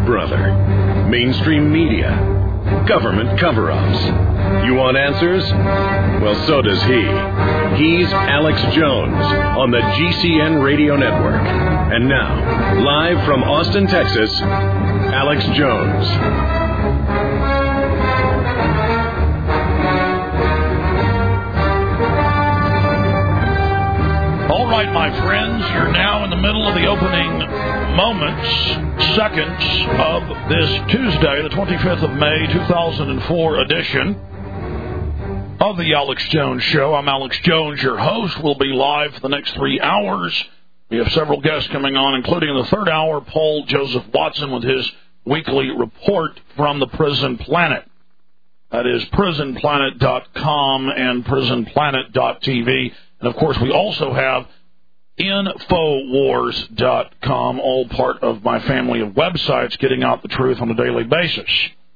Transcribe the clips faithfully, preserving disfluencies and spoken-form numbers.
brother. Mainstream media. Government cover-ups. You want answers? Well, so does he. He's Alex Jones on the G C N Radio Network. And now, live from Austin, Texas, Alex Jones. All right, my friends, you're now in the middle of the opening moments, seconds of this Tuesday, the twenty-fifth of May, two thousand four edition of the Alex Jones Show. I'm Alex Jones, your host. We'll be live for the next three hours. We have several guests coming on, including in the third hour, Paul Joseph Watson with his weekly report from the Prison Planet. That is prison planet dot com and prison planet dot t v. And, of course, we also have infowars dot com, all part of my family of websites getting out the truth on a daily basis.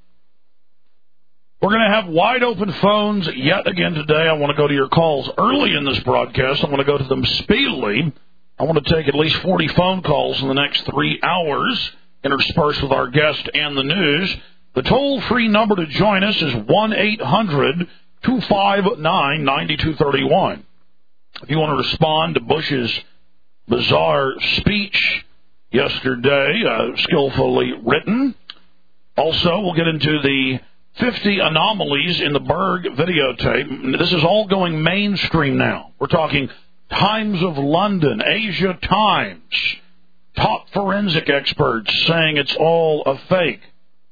We're going to have wide-open phones yet again today. I want to go to your calls early in this broadcast. I want to go to them speedily. I want to take at least forty phone calls in the next three hours, interspersed with our guest and the news. The toll-free number to join us is one eight hundred two five nine nine two three one. If you want to respond to Bush's bizarre speech yesterday, uh, skillfully written. Also, we'll get into the fifty anomalies in the Berg videotape. This is all going mainstream now. We're talking Times of London, Asia Times, top forensic experts saying it's all a fake.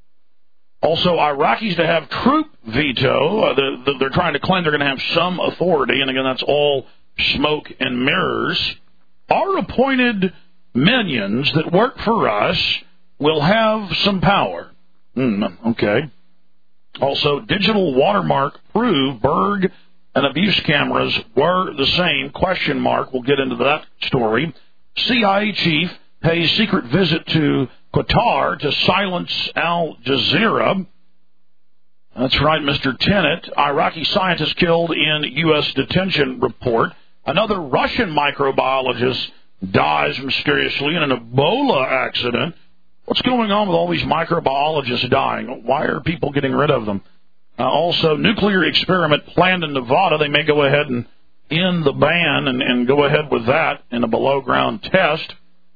Also, Iraqis to have troop veto. Uh, they're, they're trying to claim they're going to have some authority, and again, that's all smoke and mirrors. Our appointed minions that work for us will have some power. Mm, okay. Also, digital watermark prove Berg and abuse cameras were the same. Question mark. We'll get into that story. C I A chief pays secret visit to Qatar to silence Al Jazeera. That's right, Mister Tenet. Iraqi scientist killed in U S detention report. Another Russian microbiologist dies mysteriously in an Ebola accident. What's going on with all these microbiologists dying? Why are people getting rid of them? Uh, also, nuclear experiment planned in Nevada. They may go ahead and end the ban and, and go ahead with that in a below-ground test.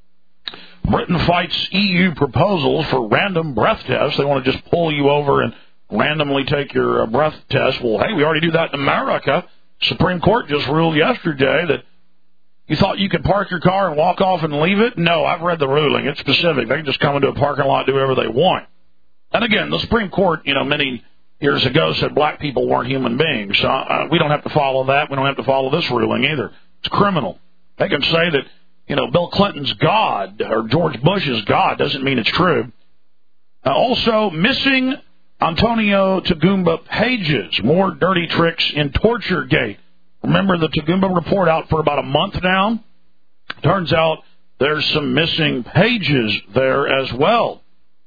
Britain fights E U proposals for random breath tests. They want to just pull you over and randomly take your uh, breath test. Well, hey, we already do that in America. Supreme Court just ruled yesterday that you thought you could park your car and walk off and leave it? No, I've read the ruling. It's specific. They can just come into a parking lot and do whatever they want. And again, the Supreme Court, you know, many years ago said black people weren't human beings. So uh, we don't have to follow that. We don't have to follow this ruling either. It's criminal. They can say that, you know, Bill Clinton's God or George Bush's God doesn't mean it's true. Uh, also, missing Antonio Tagumba pages, more dirty tricks in TortureGate. Remember the Tagumba report out for about a month now? Turns out there's some missing pages there as well.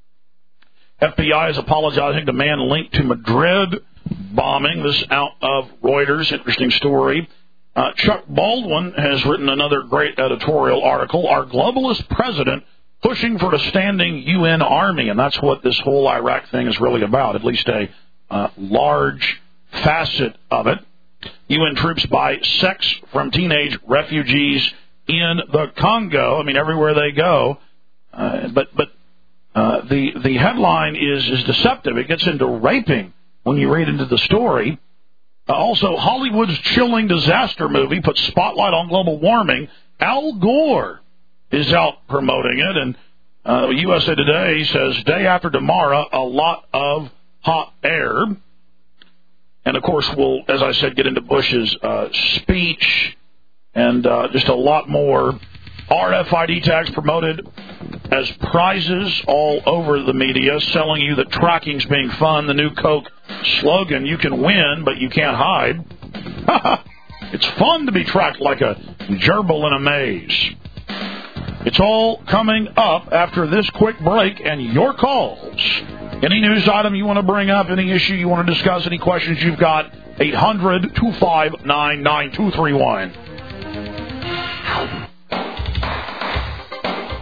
F B I is apologizing to man linked to Madrid bombing. This out of Reuters. Interesting story. Uh, Chuck Baldwin has written another great editorial article. Our globalist president pushing for a standing U N army, and that's what this whole Iraq thing is really about, at least a uh, large facet of it. U N troops buy sex from teenage refugees in the Congo. I mean, everywhere they go. Uh, but but uh, the the headline is, is deceptive. It gets into raping when you read into the story. Uh, also, Hollywood's chilling disaster movie puts spotlight on global warming. Al Gore is out promoting it, and uh, U S A Today says, day after tomorrow, a lot of hot air. And, of course, we'll, as I said, get into Bush's uh, speech and uh, just a lot more. R F I D tags promoted as prizes all over the media, selling you that tracking's being fun. The new Coke slogan, you can win, but you can't hide. It's fun to be tracked like a gerbil in a maze. It's all coming up after this quick break and your calls. Any news item you want to bring up, any issue you want to discuss, any questions you've got, eight hundred two five nine nine two three one.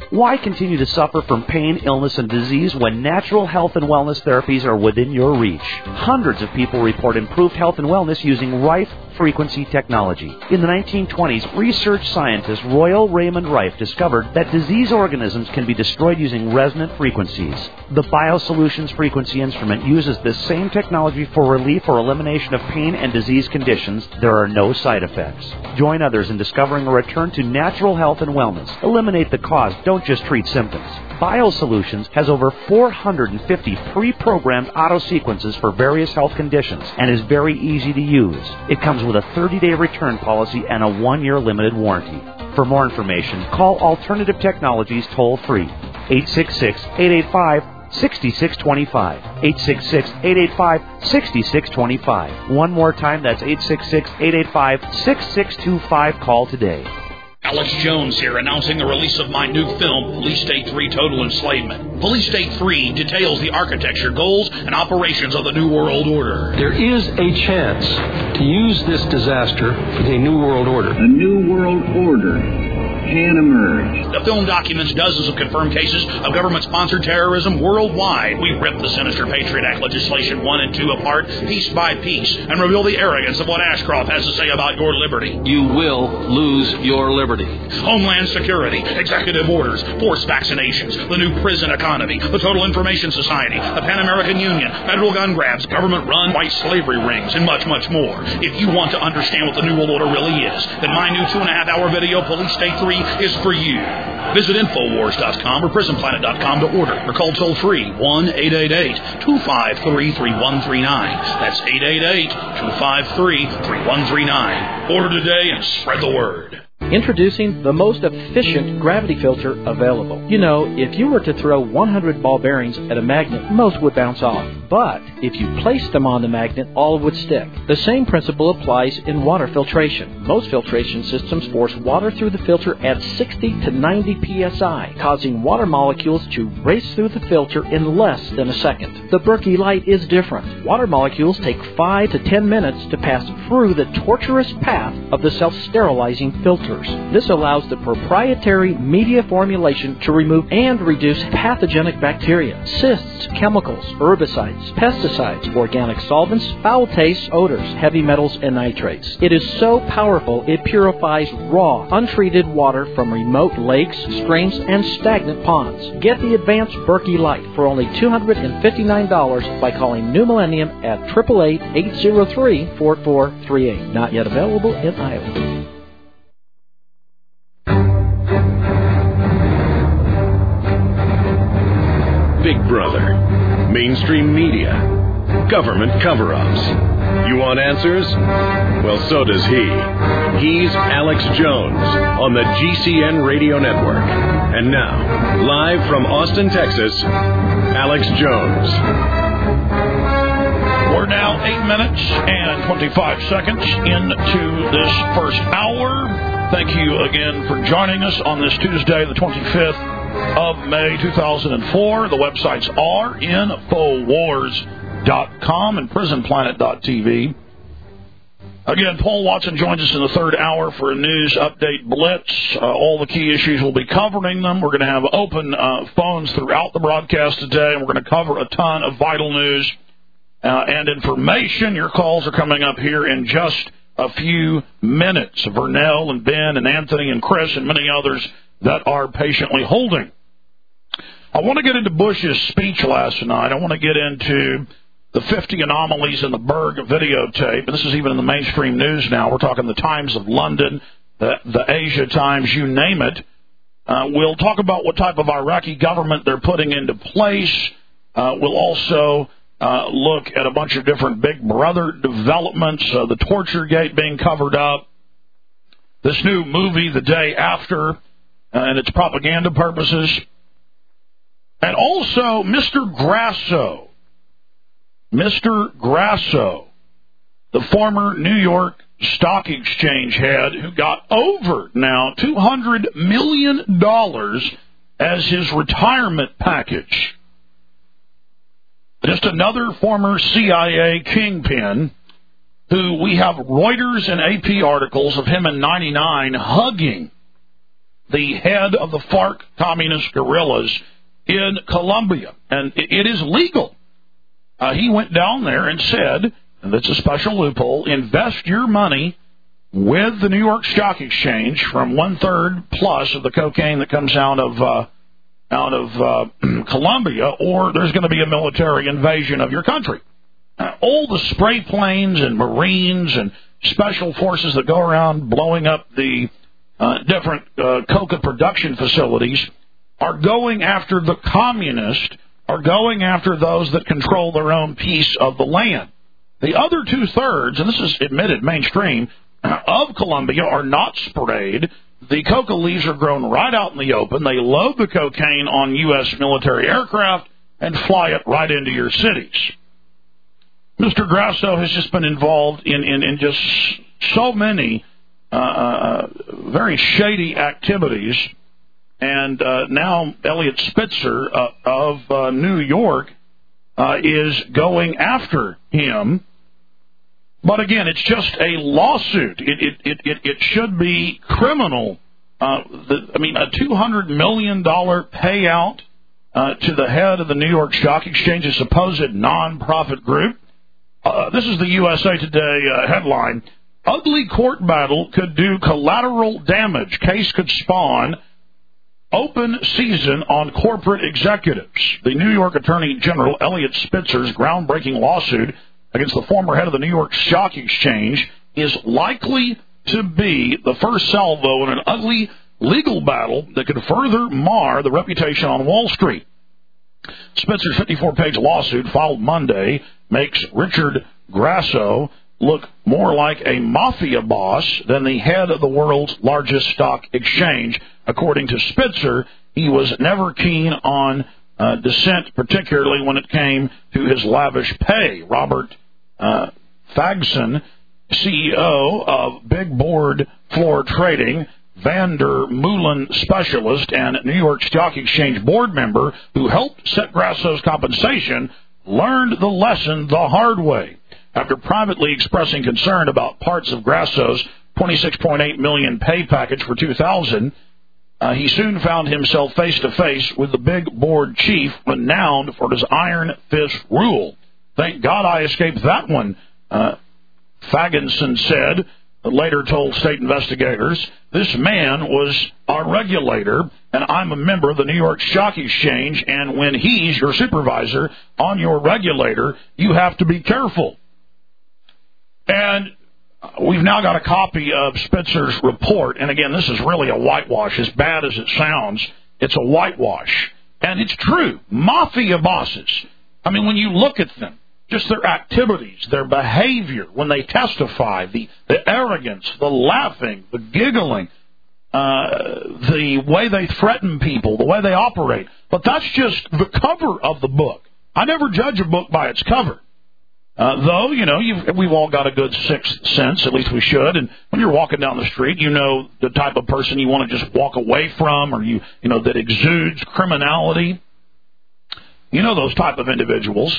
Why continue to suffer from pain, illness, and disease when natural health and wellness therapies are within your reach? Hundreds of people report improved health and wellness using Rife frequency technology. In the nineteen twenties, research scientist Royal Raymond Rife discovered that disease organisms can be destroyed using resonant frequencies. The BioSolutions frequency instrument uses this same technology for relief or elimination of pain and disease conditions. There are no side effects. Join others in discovering a return to natural health and wellness. Eliminate the cause, don't just treat symptoms. BioSolutions has over four hundred fifty pre-programmed auto-sequences for various health conditions and is very easy to use. It comes with a thirty-day return policy and a one-year limited warranty. For more information, call Alternative Technologies toll-free, eight six six, eight eight five, six six two five, eight six six, eight eight five, six six two five. One more time, that's eight six six, eight eight five, six six two five. Call today. Alex Jones here, announcing the release of my new film, Police State three Total Enslavement. Police State three details the architecture, goals, and operations of the New World Order. There is a chance to use this disaster for the New World Order. A New World Order can emerge. The film documents dozens of confirmed cases of government-sponsored terrorism worldwide. We rip the sinister Patriot Act legislation one and two apart, piece by piece, and reveal the arrogance of what Ashcroft has to say about your liberty. You will lose your liberty. Homeland Security, executive orders, forced vaccinations, the new prison economy, the Total Information Society, the Pan American Union, federal gun grabs, government-run white slavery rings, and much, much more. If you want to understand what the New World Order really is, then my new two-and-a-half-hour video, Police State three, is for you. Visit Infowars dot com or Prison Planet dot com to order, or call toll-free one eight eight eight, two five three, three one three nine. That's eight eight eight, two five three, three one three nine. Order today and spread the word. Introducing the most efficient gravity filter available. You know, if you were to throw one hundred ball bearings at a magnet, most would bounce off. But if you placed them on the magnet, all would stick. The same principle applies in water filtration. Most filtration systems force water through the filter at sixty to ninety P S I, causing water molecules to race through the filter in less than a second. The Berkey Light is different. Water molecules take five to ten minutes to pass through the tortuous path of the self-sterilizing filters. This allows the proprietary media formulation to remove and reduce pathogenic bacteria, cysts, chemicals, herbicides, pesticides, organic solvents, foul tastes, odors, heavy metals, and nitrates. It is so powerful it purifies raw, untreated water from remote lakes, streams, and stagnant ponds. Get the advanced Berkey Light for only two hundred fifty-nine dollars by calling New Millennium at eight eight eight, eight zero three, four four three eight. Not yet available in Iowa. Big Brother, mainstream media, government cover-ups. You want answers? Well, so does he. He's Alex Jones on the G C N Radio Network. And now, live from Austin, Texas, Alex Jones. We're now eight minutes and twenty-five seconds into this first hour. Thank you again for joining us on this Tuesday, the twenty-fifth of May, two thousand four. The websites are Infowars dot com and Prison Planet dot T V. Again, Paul Watson joins us in the third hour for a news update blitz. Uh, all the key issues, we'll be covering them. We're going to have open uh, phones throughout the broadcast today, and we're going to cover a ton of vital news uh, and information. Your calls are coming up here in just a few minutes. Vernell and Ben and Anthony and Chris and many others that are patiently holding. I want to get into Bush's speech last night. I want to get into the fifty anomalies in the Berg videotape. And this is even in the mainstream news now. We're talking the Times of London, the, the Asia Times, you name it. Uh, we'll talk about what type of Iraqi government they're putting into place. Uh, we'll also uh, look at a bunch of different Big Brother developments, uh, the torture gate being covered up, this new movie, The Day After, uh, and its propaganda purposes. And also Mister Grasso, Mister Grasso, the former New York Stock Exchange head who got over now two hundred million dollars as his retirement package. Just another former C I A kingpin who we have Reuters and A P articles of him in ninety-nine hugging the head of the FARC communist guerrillas in Colombia. And it, it is legal. Uh, he went down there and said, and it's a special loophole, invest your money with the New York Stock Exchange from one-third plus of the cocaine that comes out of uh, out of uh, Colombia, or there's going to be a military invasion of your country. Uh, all the spray planes and Marines and special forces that go around blowing up the uh, different uh, coca production facilities are going after the communists, are going after those that control their own piece of the land. The other two-thirds, and this is admitted mainstream, of Colombia are not sprayed. The coca leaves are grown right out in the open. They load the cocaine on U S military aircraft and fly it right into your cities. Mister Grasso has just been involved in, in, in just so many uh, very shady activities. And uh, now Elliot Spitzer uh, of uh, New York uh, is going after him. But again, it's just a lawsuit. It it it, it, it should be criminal. Uh, the, I mean, a two hundred million dollars payout uh, to the head of the New York Stock Exchange's supposed nonprofit group. Uh, this is the U S A Today uh, headline. Ugly court battle could do collateral damage. Case could spawn open season on corporate executives. The New York Attorney General Elliot Spitzer's groundbreaking lawsuit against the former head of the New York Stock Exchange is likely to be the first salvo in an ugly legal battle that could further mar the reputation on Wall Street. Spitzer's fifty-four page lawsuit filed Monday makes Richard Grasso look more like a mafia boss than the head of the world's largest stock exchange. According to Spitzer, he was never keen on Uh, dissent, particularly when it came to his lavish pay. Robert uh, Fagson, C E O of Big Board Floor Trading, Vander Moulin specialist, and New York Stock Exchange board member who helped set Grasso's compensation, learned the lesson the hard way. After privately expressing concern about parts of Grasso's twenty-six point eight million dollars pay package for two thousand, Uh, he soon found himself face-to-face with the big board chief, renowned for his iron fist rule. Thank God I escaped that one, uh, Fagenson said, later told state investigators. This man was our regulator, and I'm a member of the New York Stock Exchange, and when he's your supervisor on your regulator, you have to be careful. And we've now got a copy of Spitzer's report, and again, this is really a whitewash. As bad as it sounds, it's a whitewash. And it's true. Mafia bosses, I mean, when you look at them, just their activities, their behavior, when they testify, the, the arrogance, the laughing, the giggling, uh, the way they threaten people, the way they operate. But that's just the cover of the book. I never judge a book by its cover. Uh, though, you know, you've, we've all got a good sixth sense, at least we should. And when you're walking down the street, you know the type of person you want to just walk away from, or you, you know, that exudes criminality. You know those type of individuals.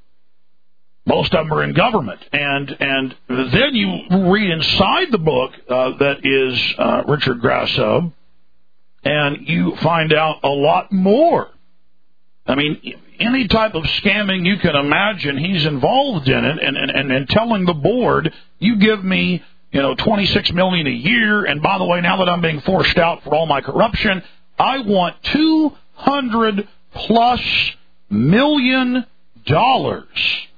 Most of them are in government. And and then you read inside the book uh, that is uh, Richard Grasso, and you find out a lot more. I mean, any type of scamming you can imagine, he's involved in it, and, and, and, and telling the board, you give me, you know, twenty-six million dollars a year, and by the way, now that I'm being forced out for all my corruption, I want two hundred plus million dollars.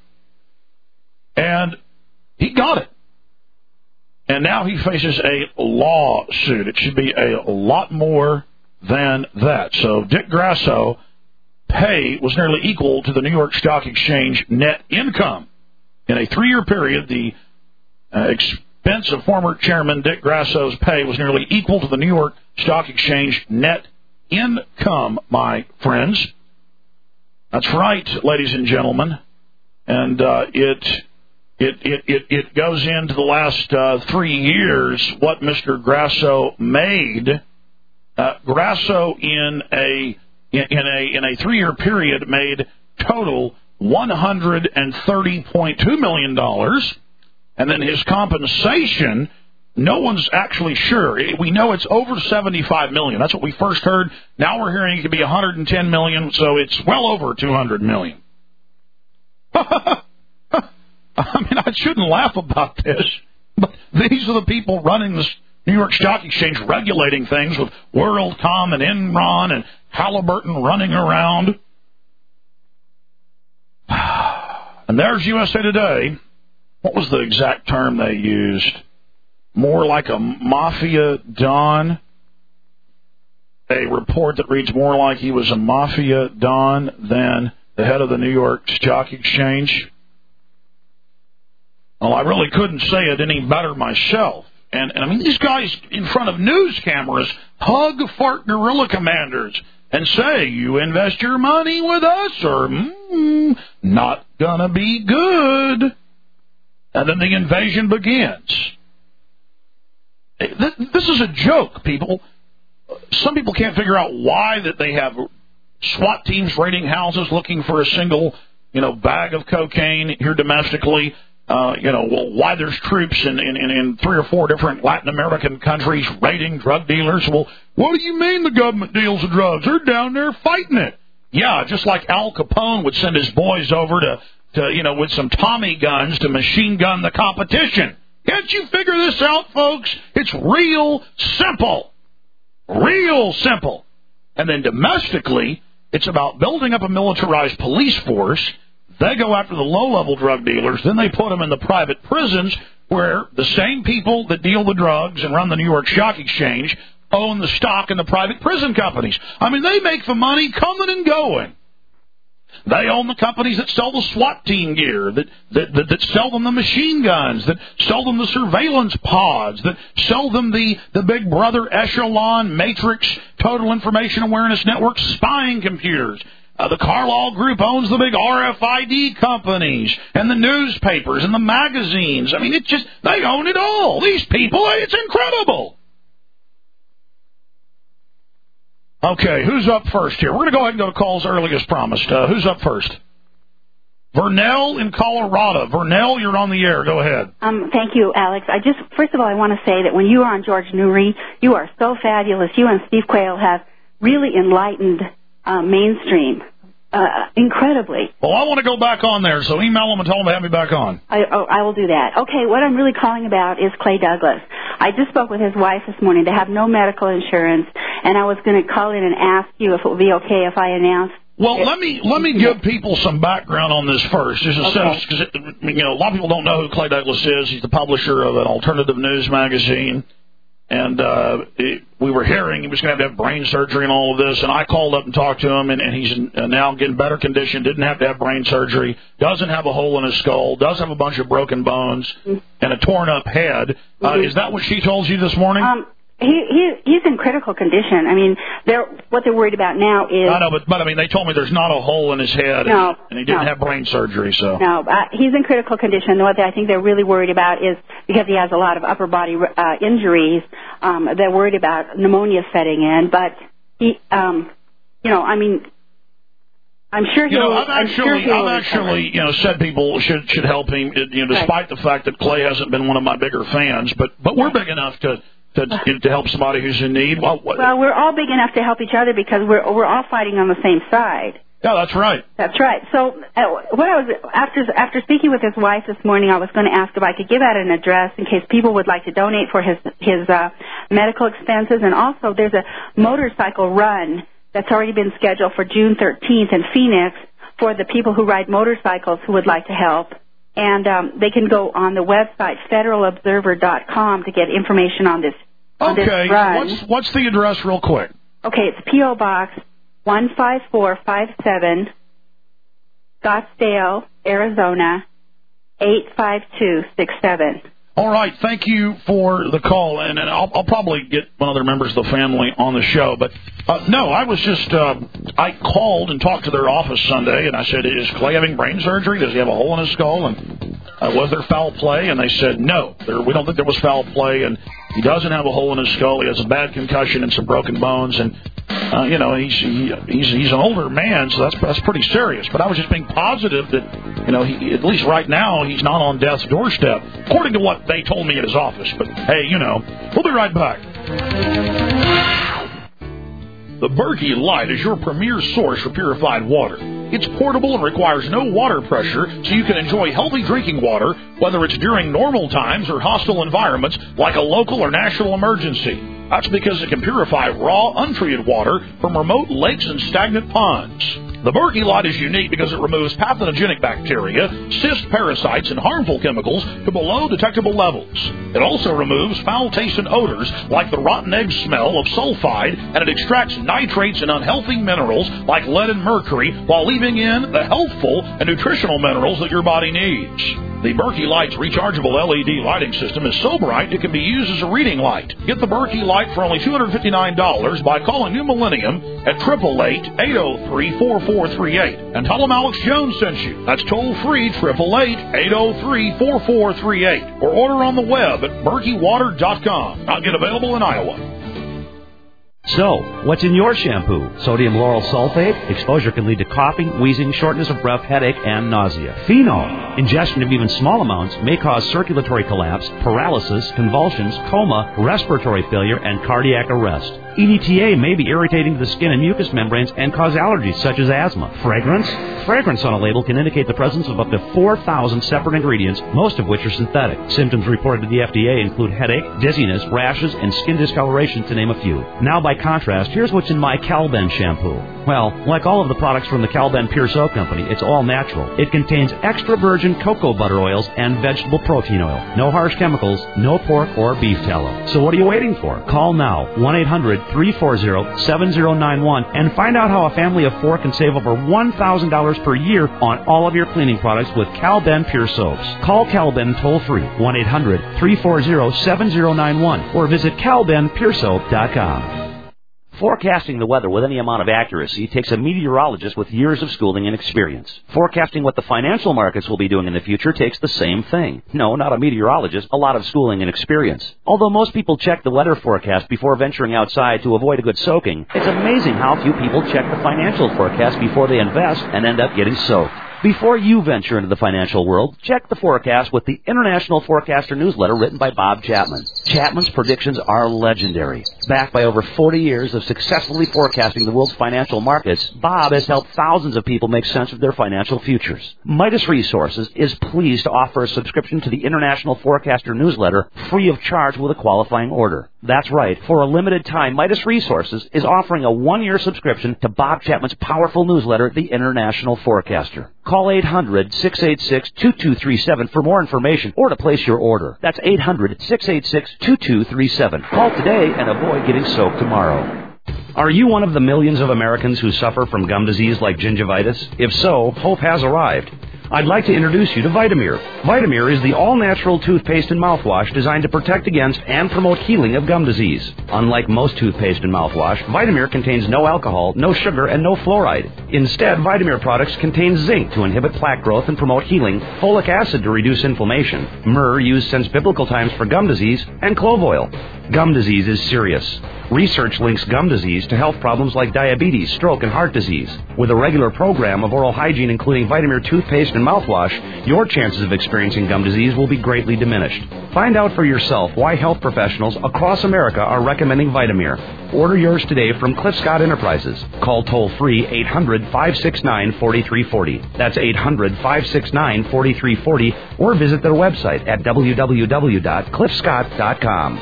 And he got it. And now he faces a lawsuit. It should be a lot more than that. So Dick Grasso pay was nearly equal to the New York Stock Exchange net income. In a three-year period, the uh, expense of former chairman Dick Grasso's pay was nearly equal to the New York Stock Exchange net income, my friends. That's right, ladies and gentlemen. And uh, it, it it it it goes into the last uh, three years what Mister Grasso made. Uh, Grasso in a In a in a three-year period, made total one hundred thirty point two million dollars, and then his compensation no one's actually sure. We know it's over seventy-five million. That's what we first heard. Now we're hearing it could be one hundred ten million, so it's well over two hundred million. I mean, I shouldn't laugh about this, but these are the people running the New York Stock Exchange, regulating things with WorldCom and Enron and Halliburton running around. And there's U S A Today. What was the exact term they used? More like a mafia don. A report that reads more like he was a mafia don than the head of the New York Stock Exchange. Well, I really couldn't say it any better myself. And, and I mean, these guys in front of news cameras hug fart guerrilla commanders and say, you invest your money with us or mm, not gonna be good. And then the invasion begins. This is a joke, people. Some people can't figure out why that they have SWAT teams raiding houses looking for a single, you know, bag of cocaine here domestically. Uh, you know, well, why there's troops in, in, in three or four different Latin American countries raiding drug dealers. Well, what do you mean the government deals with drugs? They're down there fighting it. Yeah, just like Al Capone would send his boys over to, to you know, with some Tommy guns to machine gun the competition. Can't you figure this out, folks? It's real simple. Real simple. And then domestically, it's about building up a militarized police force. They go after the low-level drug dealers. Then they put them in the private prisons where the same people that deal the drugs and run the New York Stock Exchange own the stock in the private prison companies. I mean, they make the money coming and going. They own the companies that sell the SWAT team gear, that, that, that, that sell them the machine guns, that sell them the surveillance pods, that sell them the, the Big Brother Echelon Matrix Total Information Awareness Network spying computers. Uh, the Carlyle Group owns the big R F I D companies and the newspapers and the magazines. I mean, it's just, they own it all. These people, it's incredible. Okay, who's up first here? We're going to go ahead and go to calls early as promised. Uh, who's up first? Vernell in Colorado. Vernell, you're on the air. Go ahead. Um, thank you, Alex. I just, first of all, I want to say that when you were on George Noory, you are so fabulous. You and Steve Quayle have really enlightened uh, mainstream. Uh, incredibly. Well, I want to go back on there, so email them and tell them to have me back on. I, oh, I will do that. Okay, what I'm really calling about is Clay Douglas. I just spoke with his wife this morning. They have no medical insurance, and I was going to call in and ask you if it would be okay if I announced. Well, it. let me let me give people some background on this first. Just a okay. sense, because you know a lot of people don't know who Clay Douglas is. He's the publisher of an alternative news magazine. And uh, it, we were hearing he was going to have to have brain surgery and all of this. And I called up and talked to him, and, and he's in, uh, now getting better condition, didn't have to have brain surgery, doesn't have a hole in his skull, does have a bunch of broken bones, mm-hmm. and a torn-up head. Uh, mm-hmm. Is that what she told you this morning? Um, he, he he's in critical condition. I mean, they're what they're worried about now is... I know, but, but I mean, they told me there's not a hole in his head, no, and, and he didn't no. have brain surgery, so... No, uh, he's in critical condition. What I think they're really worried about is, because he has a lot of upper body uh, injuries, um, they're worried about pneumonia setting in, but he, um, you know, I mean... I'm sure he'll. You know, I've actually, I'm sure I've actually, you know, said people should should help him. You know, despite right. the fact that Clay hasn't been one of my bigger fans, but but we're big enough to to to help somebody who's in need. Well, what, well, we're all big enough to help each other because we're we're all fighting on the same side. Yeah, that's right. That's right. So, uh, what I was after after speaking with his wife this morning, I was going to ask if I could give out an address in case people would like to donate for his his uh, medical expenses, and also there's a motorcycle run that's already been scheduled for June thirteenth in Phoenix for the people who ride motorcycles who would like to help. And um, they can go on the website federal observer dot com to get information on this, on okay. this run. What's, what's the address real quick? Okay, it's P O. Box one five four five seven, Scottsdale, Arizona, eight five two six seven. All right, thank you for the call, and, and I'll, I'll probably get one of the members of the family on the show. But, uh, no, I was just, uh, I called and talked to their office Sunday, and I said, is Clay having brain surgery? Does he have a hole in his skull? And uh, was there foul play? And they said, no, there, we don't think there was foul play, and he doesn't have a hole in his skull. He has a bad concussion and some broken bones, and, uh, you know, he's, he, he's he's an older man, so that's, that's pretty serious. But I was just being positive that You know, he, at least right now, he's not on death's doorstep, according to what they told me at his office. But, hey, you know, we'll be right back. The Berkey Light is your premier source for purified water. It's portable and requires no water pressure, so you can enjoy healthy drinking water, whether it's during normal times or hostile environments like a local or national emergency. That's because it can purify raw, untreated water from remote lakes and stagnant ponds. The Berkey Light is unique because it removes pathogenic bacteria, cyst parasites, and harmful chemicals to below detectable levels. It also removes foul-tasting odors like the rotten egg smell of sulfide, and it extracts nitrates and unhealthy minerals like lead and mercury while leaving in the healthful and nutritional minerals that your body needs. The Berkey Light's rechargeable L E D lighting system is so bright it can be used as a reading light. Get the Berkey Light for only two hundred fifty-nine dollars by calling New Millennium at eight eight eight, eight oh three, four four three eight and tell them Alex Jones sent you. That's toll free, eight eight eight, eight oh three, four four three eight, or order on the web at berkey water dot com. Not yet available in Iowa. So, what's in your shampoo? Sodium lauryl sulfate? Exposure can lead to coughing, wheezing, shortness of breath, headache, and nausea. Phenol? Ingestion of even small amounts may cause circulatory collapse, paralysis, convulsions, coma, respiratory failure, and cardiac arrest. E D T A may be irritating to the skin and mucous membranes and cause allergies such as asthma. Fragrance? Fragrance on a label can indicate the presence of up to four thousand separate ingredients, most of which are synthetic. Symptoms reported to the F D A include headache, dizziness, rashes, and skin discoloration, to name a few. Now, by contrast, here's what's in my Calben shampoo. Well, like all of the products from the Calben Pure Soap Company, it's all natural. It contains extra virgin cocoa butter oils and vegetable protein oil. No harsh chemicals, no pork or beef tallow. So what are you waiting for? Call now, one eight hundred, three four zero, seven zero nine one, and find out how a family of four can save over one thousand dollars per year on all of your cleaning products with Calben Pure Soaps. Call Calben toll-free, one eight hundred, three four zero, seven zero nine one, or visit calben pure soap dot com. Forecasting the weather with any amount of accuracy takes a meteorologist with years of schooling and experience. Forecasting what the financial markets will be doing in the future takes the same thing. No, not a meteorologist, a lot of schooling and experience. Although most people check the weather forecast before venturing outside to avoid a good soaking, it's amazing how few people check the financial forecast before they invest and end up getting soaked. Before you venture into the financial world, check the forecast with the International Forecaster newsletter written by Bob Chapman. Chapman's predictions are legendary. Backed by over forty years of successfully forecasting the world's financial markets, Bob has helped thousands of people make sense of their financial futures. Midas Resources is pleased to offer a subscription to the International Forecaster newsletter free of charge with a qualifying order. That's right. For a limited time, Midas Resources is offering a one-year subscription to Bob Chapman's powerful newsletter, The International Forecaster. Call eight hundred, six eight six, two two three seven for more information or to place your order. That's eight hundred, six eight six, two two three seven. Call today and avoid getting soaked tomorrow. Are you one of the millions of Americans who suffer from gum disease like gingivitis? If so, hope has arrived. I'd like to introduce you to Vitamir. Vitamir is the all-natural toothpaste and mouthwash designed to protect against and promote healing of gum disease. Unlike most toothpaste and mouthwash, Vitamir contains no alcohol, no sugar, and no fluoride. Instead, Vitamir products contain zinc to inhibit plaque growth and promote healing, folic acid to reduce inflammation, myrrh used since biblical times for gum disease, and clove oil. Gum disease is serious. Research links gum disease to health problems like diabetes, stroke, and heart disease. With a regular program of oral hygiene including Vitamir toothpaste and mouthwash, your chances of experiencing gum disease will be greatly diminished. Find out for yourself why health professionals across America are recommending Vitamir. Order yours today from Cliff Scott Enterprises. Call toll-free eight hundred, five six nine, four three four zero. That's eight hundred, five six nine, four three four zero, or visit their website at w w w dot cliff scott dot com.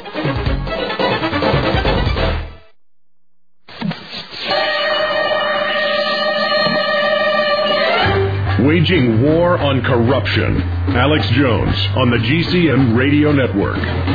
Waging war on corruption. Alex Jones on the G C N Radio Network.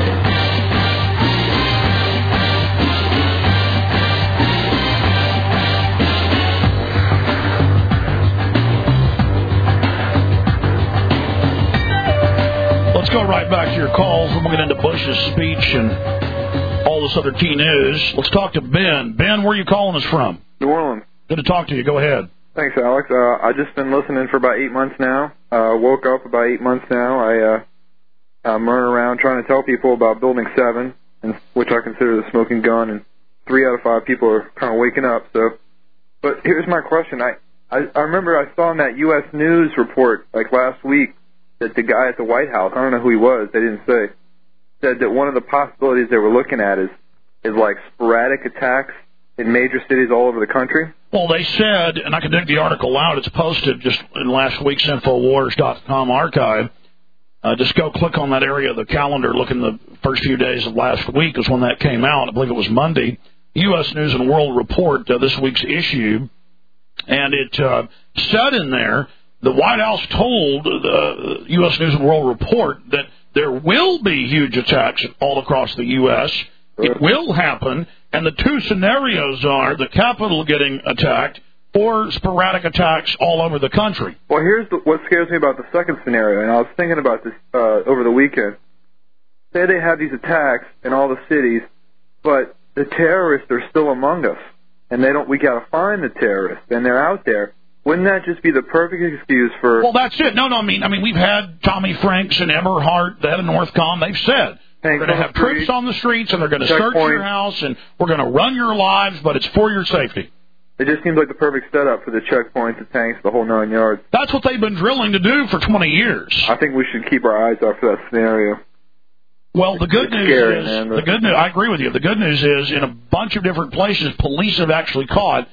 Let's go right back to your calls. We'll get into Bush's speech and all this other key news. Let's talk to Ben. Ben, where are you calling us from? New Orleans. Good to talk to you. Go ahead. Thanks, Alex. Uh, I've just been listening for about eight months now. Uh, woke up about eight months now. I, uh, I'm running around trying to tell people about Building seven, and, which I consider the smoking gun, and three out of five people are kind of waking up. So, but here's my question. I, I, I remember I saw in that U S News report like last week that the guy at the White House, I don't know who he was, they didn't say, said that one of the possibilities they were looking at is is like sporadic attacks in major cities all over the country. Well, they said, and I can dig the article out, it's posted just in last week's Infowars dot com archive. Uh, just go click on that area of the calendar, look in the first few days of last week is when that came out. I believe it was Monday. U S News and World Report, uh, this week's issue, and it uh, said in there, the White House told the U S News and World Report that there will be huge attacks all across the U S It will happen, and the two scenarios are the Capitol getting attacked or sporadic attacks all over the country. Well, here's the, what scares me about the second scenario, and I was thinking about this uh, over the weekend. Say they have these attacks in all the cities, but the terrorists are still among us, and they don't. We got to find the terrorists, and they're out there. Wouldn't that just be the perfect excuse for? Well, that's it. No, no. I mean, I mean, we've had Tommy Franks and Eberhardt, the head of Northcom. They've said we're going to have troops on the streets, and they're going to search your house, and we're going to run your lives, but it's for your safety. It just seems like the perfect setup for the checkpoints, the tanks, the whole nine yards. That's what they've been drilling to do for twenty years. I think we should keep our eyes out for that scenario. Well, the good it's news scary, is, man, the good news, I agree with you. The good news is, in a bunch of different places, police have actually caught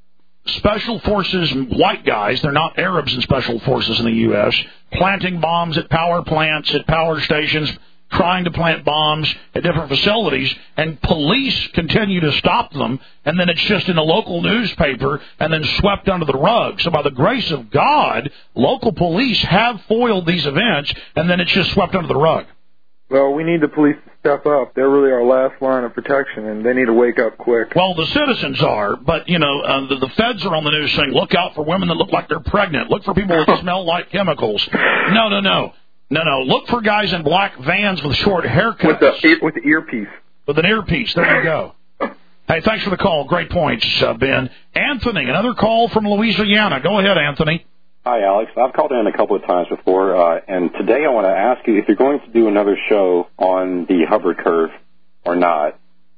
special forces white guys, they're not Arabs in special forces in the U S, planting bombs at power plants, at power stations, trying to plant bombs at different facilities, and police continue to stop them, and then it's just in a local newspaper and then swept under the rug. So by the grace of God, local police have foiled these events, and then it's just swept under the rug. Well, we need the police to step up. They're really our last line of protection, and they need to wake up quick. Well, the citizens are, but, you know, uh, the, the feds are on the news saying, look out for women that look like they're pregnant. Look for people that smell like chemicals. No, no, no. No, no. Look for guys in black vans with short haircuts. With the, with the earpiece. With an earpiece. There you go. Hey, thanks for the call. Great points, uh, Ben. Anthony, another call from Louisiana. Go ahead, Anthony. Hi, Alex. I've called in a couple of times before, uh, and today I want to ask you if you're going to do another show on the Hubbard curve or not.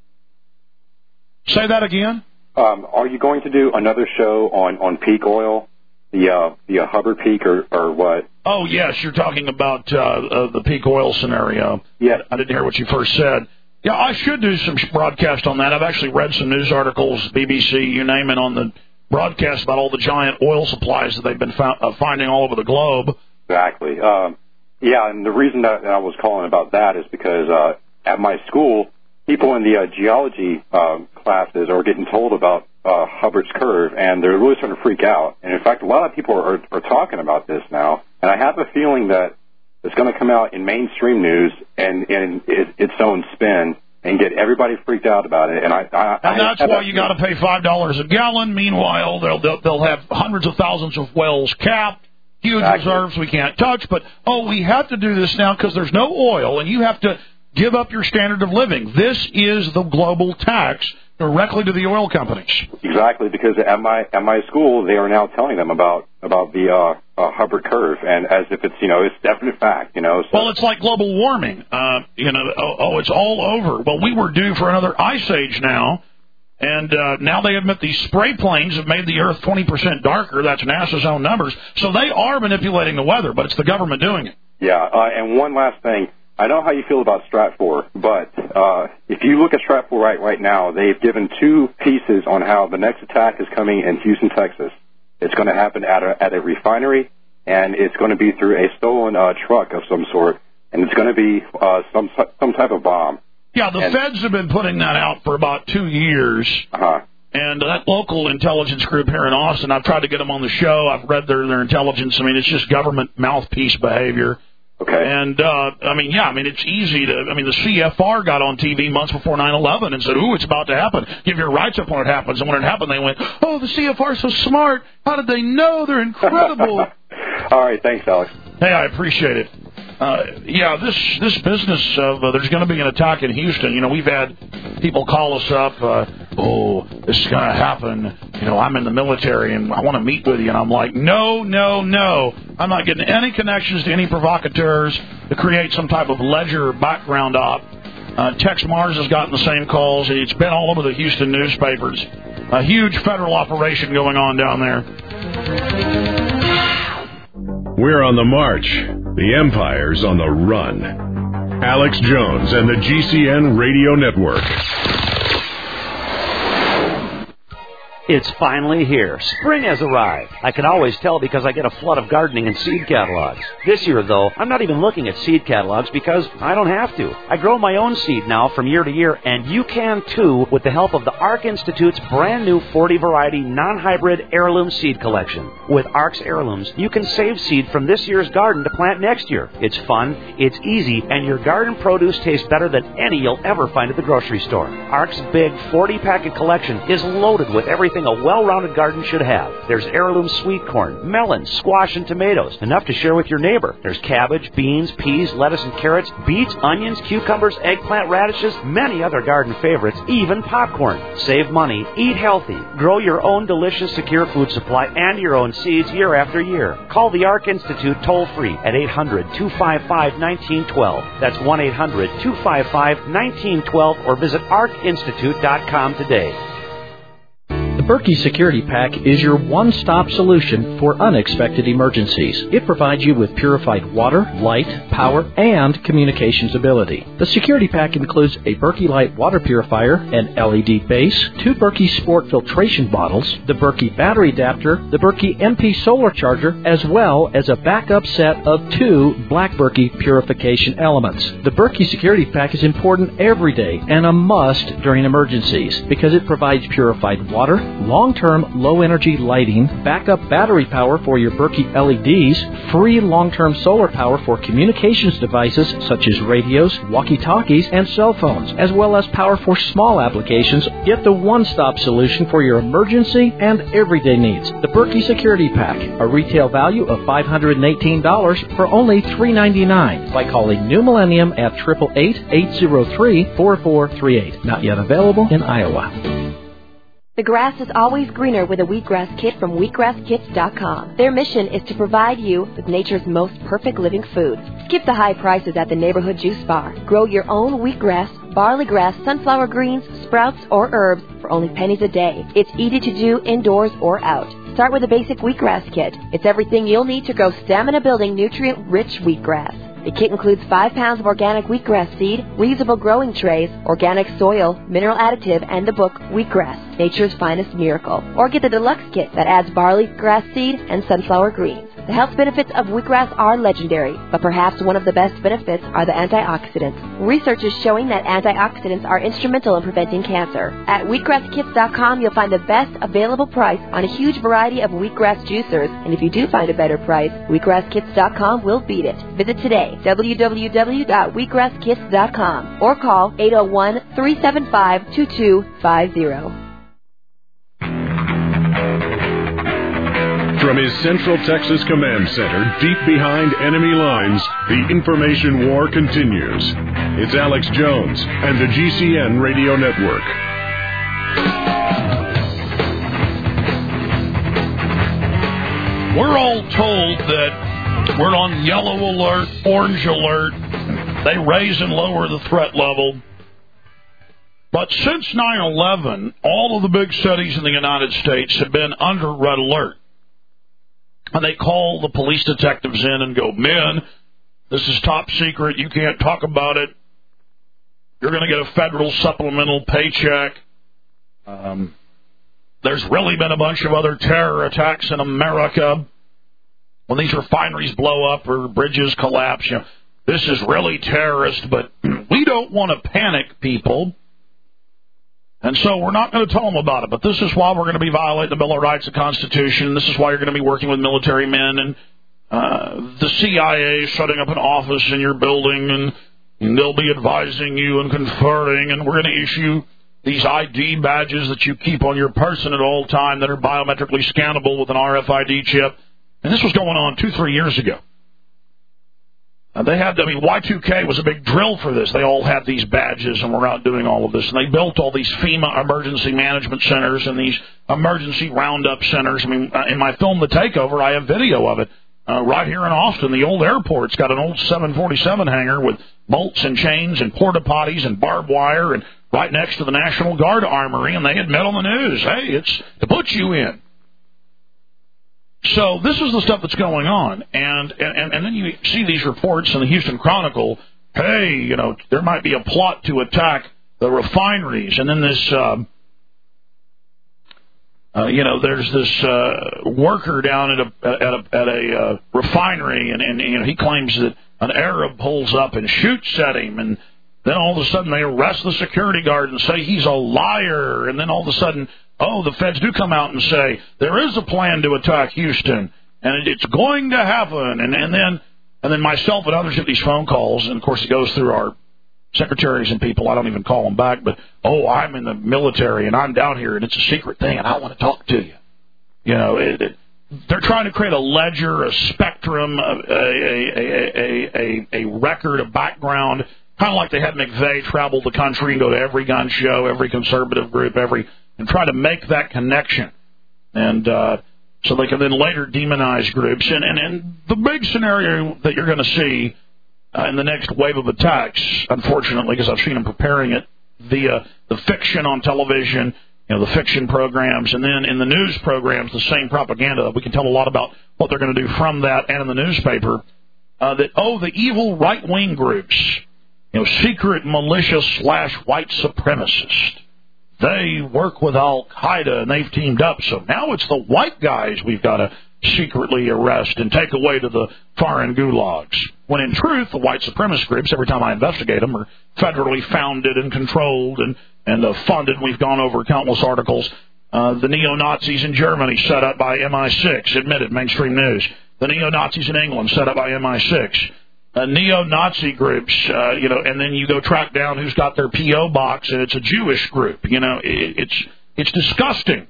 Say that again? Um, are you going to do another show on, on peak oil, the uh, the uh, Hubbard peak, or, or what? Oh, yes, you're talking about uh, uh, the peak oil scenario. Yes. I didn't hear what you first said. Yeah, I should do some broadcast on that. I've actually read some news articles, B B C, you name it, on the broadcast about all the giant oil supplies that they've been found, uh, finding all over the globe. Exactly. Um, yeah, and the reason that I was calling about that is because uh, at my school, people in the uh, geology uh, classes are getting told about uh, Hubbard's curve, and they're really starting to freak out. And, in fact, a lot of people are, are talking about this now, and I have a feeling that it's going to come out in mainstream news and in it, its own spin and get everybody freaked out about it. And I, I and that's I why you got to pay five dollars a gallon. Meanwhile, they'll, they'll they'll have hundreds of thousands of wells capped, huge exactly. reserves we can't touch. But oh, we have to do this now because there's no oil, and you have to give up your standard of living. This is the global tax directly to the oil companies. Exactly, because at my at my school, they are now telling them about about the uh, uh, Hubbard curve, and as if it's you know it's definite fact, you know. So. Well, it's like global warming. Uh, you know, oh, oh, it's all over. Well, we were due for another ice age now, and uh, now they admit these spray planes have made the Earth twenty percent darker. That's NASA's own numbers. So they are manipulating the weather, but it's the government doing it. Yeah, uh, and one last thing. I know how you feel about Stratfor, but uh, if you look at Stratfor right right now, they've given two pieces on how the next attack is coming in Houston, Texas. It's going to happen at a, at a refinery, and it's going to be through a stolen uh, truck of some sort, and it's going to be uh, some some type of bomb. Yeah, the and, feds have been putting that out for about two years. Uh-huh. And that local intelligence group here in Austin, I've tried to get them on the show. I've read their, their intelligence. I mean, it's just government mouthpiece behavior. Okay. And, uh, I mean, yeah, I mean, it's easy to, I mean, the C F R got on T V months before nine eleven and said, ooh, it's about to happen. Give your rights up when it happens. And when it happened, they went, oh, the C F R is so smart. How did they know? They're incredible. All right. Thanks, Alex. Hey, I appreciate it. Uh, yeah, this this business of uh, there's going to be an attack in Houston. You know, we've had people call us up, uh, oh, this is going to happen. You know, I'm in the military and I want to meet with you. And I'm like, no, no, no. I'm not getting any connections to any provocateurs to create some type of ledger background op. Uh, Tex Mars has gotten the same calls. It's been all over the Houston newspapers. A huge federal operation going on down there. We're on the march. The Empire's on the run. Alex Jones and the G C N Radio Network. It's finally here. Spring has arrived. I can always tell because I get a flood of gardening and seed catalogs. This year, though, I'm not even looking at seed catalogs because I don't have to. I grow my own seed now from year to year, and you can too with the help of the ARC Institute's brand new forty variety non-hybrid heirloom seed collection. With ARC's heirlooms, you can save seed from this year's garden to plant next year. It's fun, it's easy, and your garden produce tastes better than any you'll ever find at the grocery store. ARC's big forty-packet collection is loaded with everything a well-rounded garden should have. There's heirloom sweet corn, melons, squash, and tomatoes, enough to share with your neighbor. There's cabbage, beans, peas, lettuce, and carrots, beets, onions, cucumbers, eggplant, radishes, many other garden favorites, even popcorn. Save money, eat healthy, grow your own delicious, secure food supply and your own seeds year after year. Call the ARC Institute toll-free at eight hundred, two five five, one nine one two. That's one eight hundred, two five five, one nine one two or visit arc institute dot com today. The Berkey Security Pack is your one-stop solution for unexpected emergencies. It provides you with purified water, light, power, and communications ability. The Security Pack includes a Berkey Light water purifier, an L E D base, two Berkey Sport filtration bottles, the Berkey battery adapter, the Berkey M P solar charger, as well as a backup set of two Black Berkey purification elements. The Berkey Security Pack is important every day and a must during emergencies because it provides purified water, long-term low-energy lighting, backup battery power for your Berkey L E Ds, free long-term solar power for communications devices such as radios, walkie-talkies, and cell phones, as well as power for small applications. Get the one-stop solution for your emergency and everyday needs. The Berkey Security Pack, a retail value of five hundred eighteen dollars for only three hundred ninety-nine dollars by calling New Millennium at eight eight eight, eight zero three, four four three eight. Not yet available in Iowa. The grass is always greener with a wheatgrass kit from wheatgrass kits dot com. Their mission is to provide you with nature's most perfect living food. Skip the high prices at the neighborhood juice bar. Grow your own wheatgrass, barley grass, sunflower greens, sprouts, or herbs for only pennies a day. It's easy to do indoors or out. Start with a basic wheatgrass kit. It's everything you'll need to grow stamina-building, nutrient-rich wheatgrass. The kit includes five pounds of organic wheatgrass seed, reusable growing trays, organic soil, mineral additive, and the book Wheatgrass, Nature's Finest Miracle. Or get the deluxe kit that adds barley, grass seed, and sunflower greens. The health benefits of wheatgrass are legendary, but perhaps one of the best benefits are the antioxidants. Research is showing that antioxidants are instrumental in preventing cancer. At wheatgrass kits dot com, you'll find the best available price on a huge variety of wheatgrass juicers, and if you do find a better price, wheatgrass kits dot com will beat it. Visit today, w w w dot wheatgrass kits dot com, or call eight oh one, three seven five, two two five zero. From his Central Texas Command Center, deep behind enemy lines, the information war continues. It's Alex Jones and the G C N Radio Network. We're all told that we're on yellow alert, orange alert. They raise and lower the threat level. But since nine eleven, all of the big cities in the United States have been under red alert. And they call the police detectives in and go, men, this is top secret. You can't talk about it. You're going to get a federal supplemental paycheck. Um, there's really been a bunch of other terror attacks in America. When these refineries blow up or bridges collapse, you know, this is really terrorist, but we don't want to panic people. And so we're not going to tell them about it, but this is why we're going to be violating the Bill of Rights, the Constitution. This is why you're going to be working with military men and uh, the C I A setting up an office in your building, and, and they'll be advising you and conferring, and we're going to issue these I D badges that you keep on your person at all time that are biometrically scannable with an R F I D chip. And this was going on two, three years ago. Uh, they had, I mean, Y two K was a big drill for this. They all had these badges and were out doing all of this. And they built all these FEMA emergency management centers and these emergency roundup centers. I mean, in my film, The Takeover, I have video of it. Uh, right here in Austin, the old airport's got an old seven forty-seven hangar with bolts and chains and porta potties and barbed wire, and right next to the National Guard Armory, and they admit on the news, hey, it's to put you in. So this is the stuff that's going on, and, and and then you see these reports in the Houston Chronicle. Hey, you know, there might be a plot to attack the refineries, and then this, um, uh, you know, there's this uh, worker down at a at a at a uh, refinery, and, and you know he claims that an Arab pulls up and shoots at him, and then all of a sudden they arrest the security guard and say he's a liar, and then all of a sudden, oh, the feds do come out and say there is a plan to attack Houston, and it's going to happen, and, and then and then myself and others get these phone calls, and of course it goes through our secretaries and people. I don't even call them back, but oh, I'm in the military and I'm down here, and it's a secret thing, and I want to talk to you. You know, it, it, they're trying to create a ledger, a spectrum, a a a a, a record, a background. Kind of like they had McVeigh travel the country and go to every gun show, every conservative group, every and try to make that connection. And uh, so they can then later demonize groups. And, and, and the big scenario that you're going to see uh, in the next wave of attacks, unfortunately, because I've seen them preparing it via the fiction on television, you know, the fiction programs, and then in the news programs, the same propaganda. We can tell a lot about what they're going to do from that and in the newspaper. Uh, that, oh, the evil right-wing groups, you know, secret militia slash white supremacists. They work with Al-Qaeda, and they've teamed up. So now it's the white guys we've got to secretly arrest and take away to the foreign gulags. When in truth, the white supremacist groups, every time I investigate them, are federally founded and controlled and, and uh, funded. We've gone over countless articles. Uh, the neo-Nazis in Germany set up by M I six, admitted, mainstream news. The neo-Nazis in England set up by M I six. Uh, neo-Nazi groups, uh, you know, and then you go track down who's got their P O box, and it's a Jewish group. You know, it, it's it's disgusting.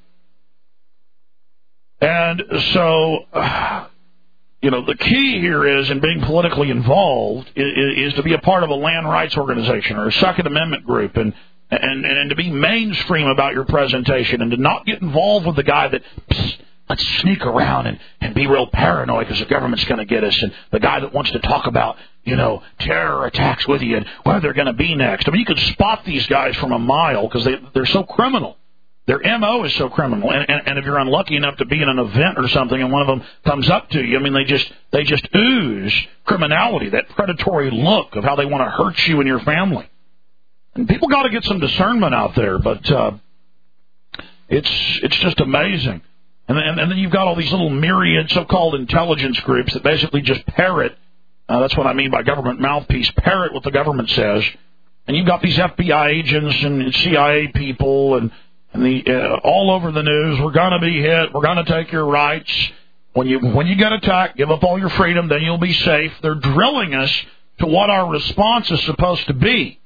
And so, uh, you know, the key here is in being politically involved is, is to be a part of a land rights organization or a Second Amendment group, and and and to be mainstream about your presentation, and to not get involved with the guy that. Psst, let's sneak around and, and be real paranoid because the government's going to get us, and the guy that wants to talk about, you know, terror attacks with you and where they're going to be next. I mean, you can spot these guys from a mile because they, they're so criminal. Their M O is so criminal. And, and, and if you're unlucky enough to be in an event or something and one of them comes up to you, I mean, they just they just ooze criminality, that predatory look of how they want to hurt you and your family. And people got to get some discernment out there, but uh, it's it's just amazing. And then, and then you've got all these little myriad so-called intelligence groups that basically just parrot, uh, that's what I mean by government mouthpiece, parrot what the government says. And you've got these F B I agents and C I A people and, and the uh, all over the news, we're going to be hit, we're going to take your rights. When you when you get attacked, give up all your freedom, then you'll be safe. They're drilling us to what our response is supposed to be.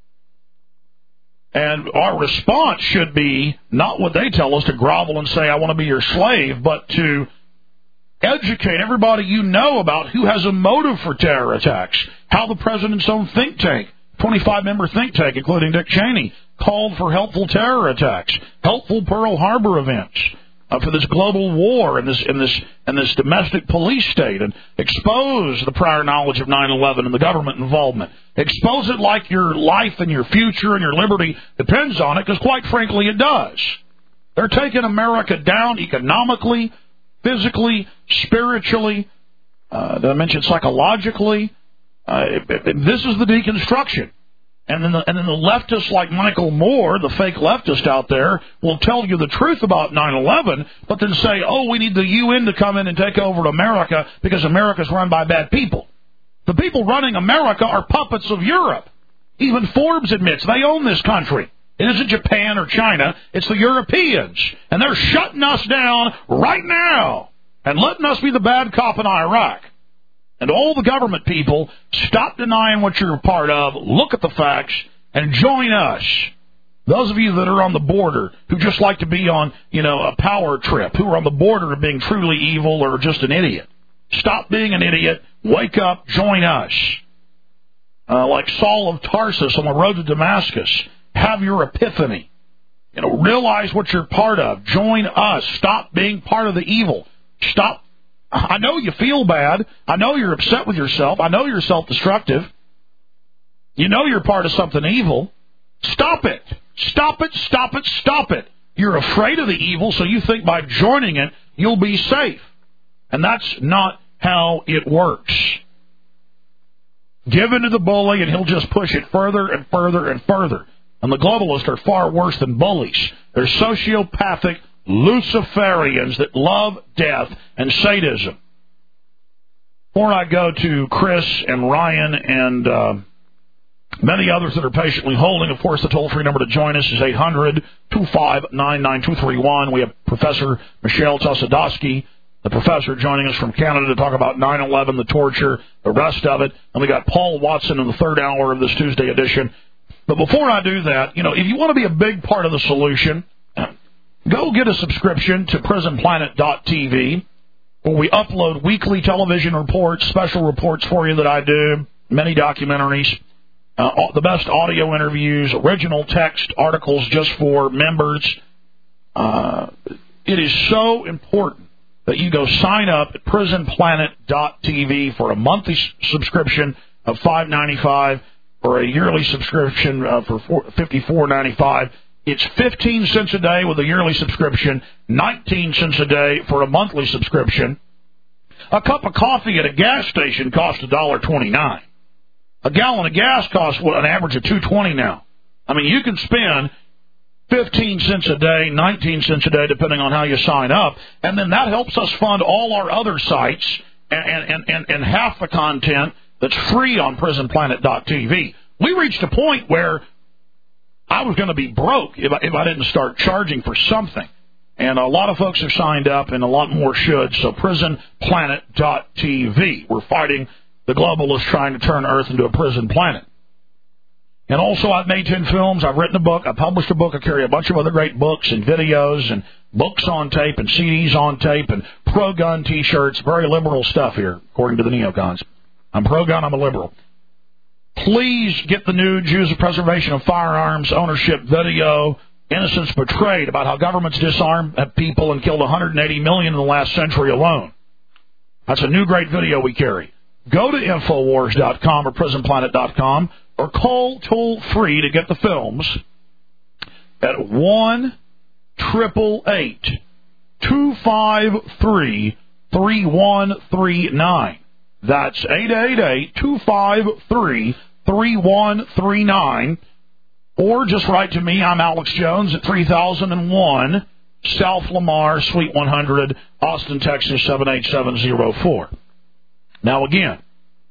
And our response should be not what they tell us to grovel and say, I want to be your slave, but to educate everybody you know about who has a motive for terror attacks, how the president's own think tank, twenty-five member think tank, including Dick Cheney, called for helpful terror attacks, helpful Pearl Harbor events, uh, for this global war and this and this and this domestic police state, and expose the prior knowledge of nine eleven and the government involvement. Expose it like your life and your future and your liberty depends on it, because quite frankly it does. They're taking America down economically, physically, spiritually, uh, did I mention psychologically? Uh, it, it, this is the deconstruction. And then, the, and then the leftists like Michael Moore, the fake leftist out there, will tell you the truth about nine eleven, but then say, oh, we need the U N to come in and take over America because America's run by bad people. The people running America are puppets of Europe. Even Forbes admits they own this country. It isn't Japan or China, it's the Europeans. And they're shutting us down right now and letting us be the bad cop in Iraq. And all the government people, stop denying what you're a part of, look at the facts, and join us. Those of you that are on the border, who just like to be on, you know, a power trip, who are on the border of being truly evil or just an idiot. Stop being an idiot, wake up, join us. Uh, like Saul of Tarsus on the road to Damascus, have your epiphany. You know, realize what you're part of. Join us. Stop being part of the evil. Stop. I know you feel bad. I know you're upset with yourself. I know you're self-destructive. You know you're part of something evil. Stop it. Stop it, stop it, stop it. You're afraid of the evil, so you think by joining it, you'll be safe. And that's not how it works. Give in to the bully, and he'll just push it further and further and further. And the globalists are far worse than bullies. They're sociopathic Luciferians that love death and sadism. Before I go to Chris and Ryan and uh, many others that are patiently holding, of course, the toll-free number to join us is eight hundred, two five nine, nine two three one. We have Professor Michelle Tosadowski, the professor, joining us from Canada to talk about nine eleven, the torture, the rest of it. And we got Paul Watson in the third hour of this Tuesday edition. But before I do that, you know, if you want to be a big part of the solution, go get a subscription to prison planet dot t v, where we upload weekly television reports, special reports for you that I do, many documentaries, uh, the best audio interviews, original text articles just for members. Uh, it is so important that you go sign up at prison planet dot t v for a monthly subscription of five ninety-five, or a yearly subscription uh, for fifty-four ninety-five. It's fifteen cents a day with a yearly subscription, nineteen cents a day for a monthly subscription. A cup of coffee at a gas station costs one dollar twenty-nine. A gallon of gas costs what, an average of two twenty now. I mean, you can spend fifteen cents a day, nineteen cents a day, depending on how you sign up, and then that helps us fund all our other sites and, and, and, and half the content that's free on prison planet dot t v. We reached a point where I was going to be broke if I, if I didn't start charging for something. And a lot of folks have signed up, and a lot more should. So prison planet dot t v. We're fighting the globalists trying to turn Earth into a prison planet. And also, I've made ten films. I've written a book. I published a book. I carry a bunch of other great books and videos and books on tape and C Ds on tape and pro-gun T-shirts. Very liberal stuff here, according to the neocons. I'm pro-gun. I'm a liberal. Please get the new Jews of Preservation of Firearms Ownership video, Innocence Betrayed, about how governments disarm people and killed one hundred eighty million in the last century alone. That's a new great video we carry. Go to Infowars dot com or Prison Planet dot com or call toll-free to get the films at one eight eight eight, two five three, three one three nine. That's eight eight eight, two five three, three one three nine. Or just write to me. I'm Alex Jones at three thousand one South Lamar, Suite one hundred, Austin, Texas, seven eight seven zero four. Now, again,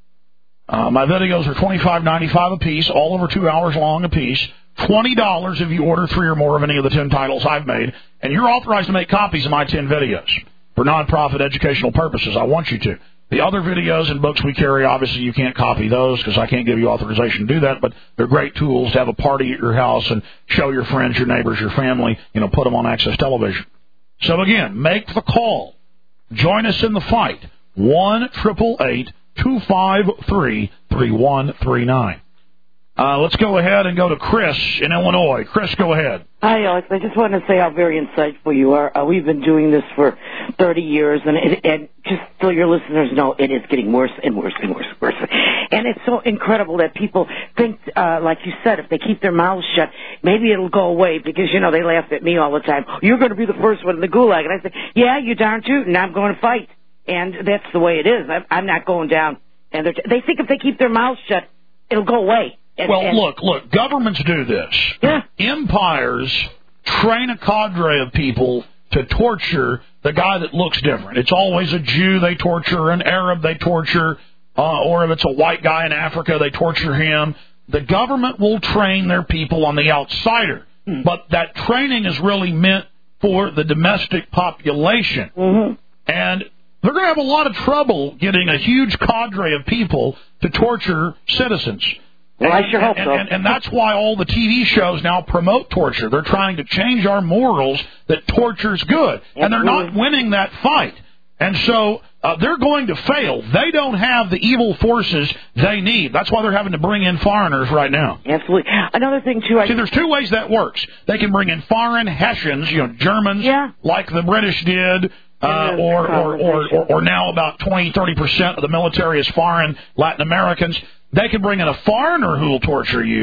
uh, my videos are twenty-five ninety-five a piece, all over two hours long a piece. twenty dollars if you order three or more of any of the ten titles I've made. And you're authorized to make copies of my ten videos for nonprofit educational purposes. I want you to. The other videos and books we carry, obviously you can't copy those because I can't give you authorization to do that, but they're great tools to have a party at your house and show your friends, your neighbors, your family, you know, put them on Access Television. So again, make the call. Join us in the fight. one eight eight eight, two five three, three one three nine. Uh, let's go ahead and go to Chris in Illinois. Chris, go ahead. Hi, Alex. I just want to say how very insightful you are. Uh, we've been doing this for thirty years, and, it, and just so your listeners know, it is getting worse and worse and worse and worse. And it's so incredible that people think, uh, like you said, if they keep their mouths shut, maybe it'll go away because, you know, they laugh at me all the time. You're going to be the first one in the gulag. And I say, yeah, you darn tootin', I'm going to fight. And that's the way it is. I'm, I'm not going down. And t- they think if they keep their mouths shut, it'll go away. And, well, and look, look, governments do this. Yeah. Empires train a cadre of people to torture the guy that looks different. It's always a Jew they torture, an Arab they torture, uh, or if it's a white guy in Africa, they torture him. The government will train their people on the outsider, mm. but that training is really meant for the domestic population. Mm-hmm. And they're going to have a lot of trouble getting a huge cadre of people to torture citizens. Well, and, I sure hope and, so. And, and that's why all the T V shows now promote torture. They're trying to change our morals that torture's good. Absolutely. And they're not winning that fight. And so uh, they're going to fail. They don't have the evil forces they need. That's why they're having to bring in foreigners right now. Absolutely. Another thing, too, I... See, there's two ways that works. They can bring in foreign Hessians, you know, Germans, yeah. like the British did, uh, or, or, or, or, or now about twenty, thirty percent of the military is foreign Latin Americans. They can bring in a foreigner who will torture you, yes.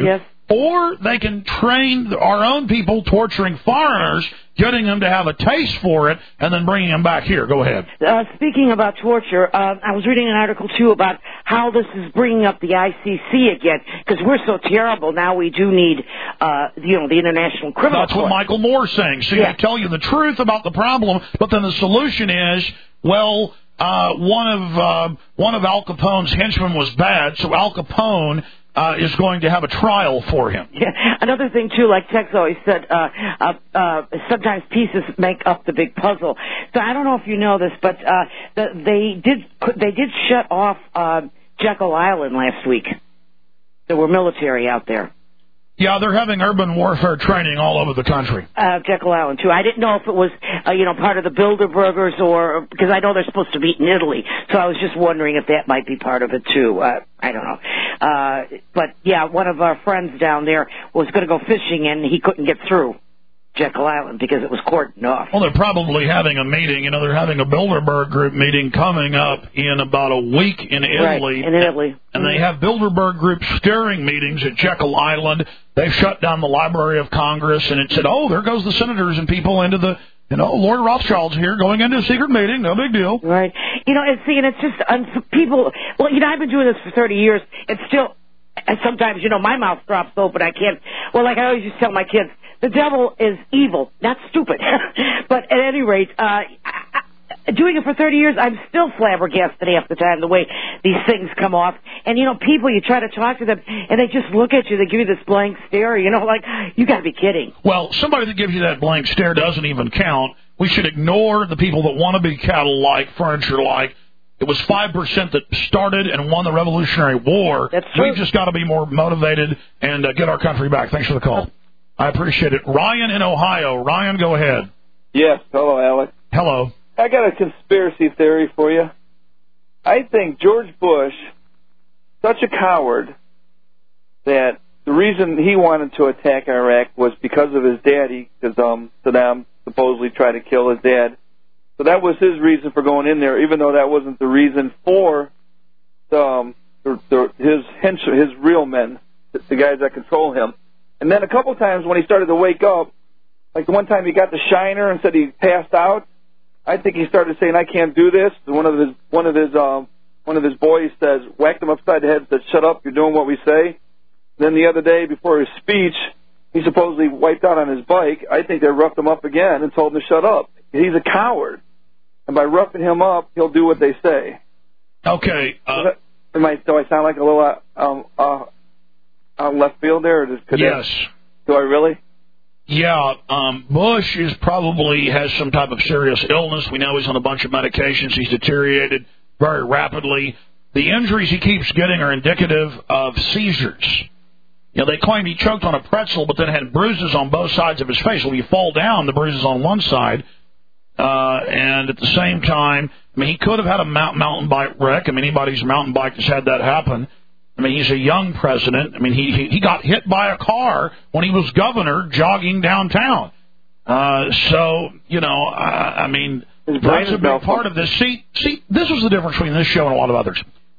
or they can train our own people torturing foreigners, getting them to have a taste for it, and then bringing them back here. Go ahead. Uh, speaking about torture, uh, I was reading an article, too, about how this is bringing up the I C C again, because we're so terrible. Now we do need, uh, you know, the International Criminal That's Court. what Michael Moore's saying. See, yeah. they tell you the truth about the problem, but then the solution is, well, uh, one of uh, one of Al Capone's henchmen was bad, so Al Capone Uh, is going to have a trial for him. Yeah. Another thing, too, like Tex always said, uh, uh, uh, sometimes pieces make up the big puzzle. So I don't know if you know this, but uh, the, they did they did shut off uh, Jekyll Island last week. There were military out there. Yeah, they're having urban warfare training all over the country. Uh, Jekyll Island, too. I didn't know if it was, uh, you know, part of the Bilderbergers or, because I know they're supposed to meet in Italy, so I was just wondering if that might be part of it, too. Uh, I don't know. Uh, but, yeah, one of our friends down there was going to go fishing, and he couldn't get through Jekyll Island because it was cordoned off. Well, they're probably having a meeting. You know, they're having a Bilderberg group meeting coming up in about a week in Italy. Right, in Italy. And they have Bilderberg group steering meetings at Jekyll Island. They've shut down the Library of Congress, and it said, oh, there goes the senators and people into the, you know, Lord Rothschild's here going into a secret meeting. No big deal. Right. You know, and see, and it's just, um, people, well, you know, I've been doing this for thirty years. It's still, and sometimes, you know, my mouth drops open. I can't, well, like I always used to tell my kids, the devil is evil, not stupid. But at any rate, uh, I, doing it for thirty years, I'm still flabbergasted half the time the way these things come off. And, you know, people, you try to talk to them, and they just look at you. They give you this blank stare, you know, like, you got to be kidding. Well, somebody that gives you that blank stare doesn't even count. We should ignore the people that want to be cattle-like, furniture-like. It was five percent that started and won the Revolutionary War. That's true. We've just got to be more motivated and uh, get our country back. Thanks for the call. I appreciate it. Ryan in Ohio. Ryan, go ahead. Yes. Hello, Alex. Hello. I got a conspiracy theory for you. I think George Bush, such a coward, that the reason he wanted to attack Iraq was because of his daddy, because um, Saddam supposedly tried to kill his dad. So that was his reason for going in there, even though that wasn't the reason for the, um, the, the, his hench, his real men, the, the guys that control him. And then a couple times when he started to wake up, like the one time he got the shiner and said he passed out, I think he started saying, "I can't do this." One of his one of his um, one of his boys says, whacked him upside the head, and said, "Shut up! You're doing what we say." Then the other day before his speech, he supposedly wiped out on his bike. I think they roughed him up again and told him to shut up. He's a coward, and by roughing him up, he'll do what they say. Okay. Uh, that, am I, do I sound like a little uh, um, uh, out left field there? Or does, could yes. That, do I really? Yeah, um, Bush is probably has some type of serious illness. We know he's on a bunch of medications. He's deteriorated very rapidly. The injuries he keeps getting are indicative of seizures. You know, they claim he choked on a pretzel, but then had bruises on both sides of his face. When you fall down, the bruises on one side. Uh, and at the same time, I mean, he could have had a mountain bike wreck. I mean, anybody who's mountain bike has had that happen. I mean, he's a young president. I mean, he he, he got hit by a car when he was governor jogging downtown. Uh, so, you know, I, I mean, that's a big part of this. See, see, this was the difference between this show and a lot of others.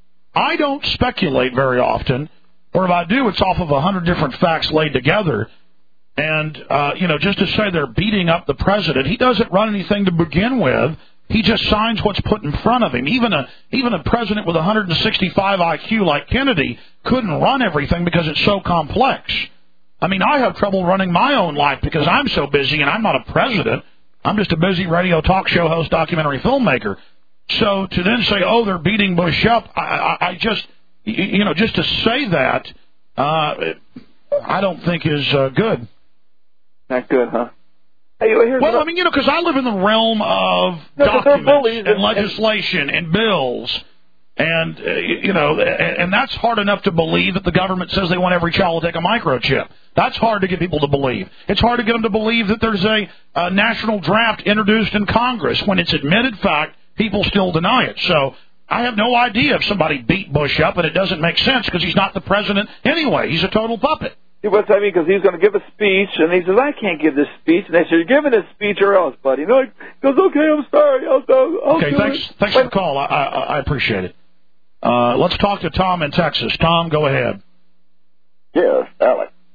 I don't speculate very often, or if I do, it's off of a hundred different facts laid together. And, uh, you know, just to say they're beating up the president, he doesn't run anything to begin with. He just signs what's put in front of him. Even a even a president with one hundred sixty-five I Q like Kennedy couldn't run everything because it's so complex. I mean, I have trouble running my own life because I'm so busy, and I'm not a president. I'm just a busy radio talk show host, documentary filmmaker. So to then say, oh, they're beating Bush up, I, I, I just, you know, just to say that, uh, I don't think is uh, good. Not good, huh? Hey, well, well I mean, you know, because I live in the realm of no, documents and, and legislation and bills, and, uh, you know, and, and that's hard enough to believe that the government says they want every child to take a microchip. That's hard to get people to believe. It's hard to get them to believe that there's a, a national draft introduced in Congress. When it's admitted fact, people still deny it. So I have no idea if somebody beat Bush up, and it doesn't make sense because he's not the president anyway. He's a total puppet. What's that mean? Because he's going to give a speech, and he says, "I can't give this speech." And they say, "You're giving this speech or else, buddy." And he goes, "Okay, I'm sorry. I'll go." I'll okay, thanks. It. Thanks for the call. I, I, I appreciate it. Uh, let's talk to Tom in Texas. Tom, go ahead. Yes, Alex.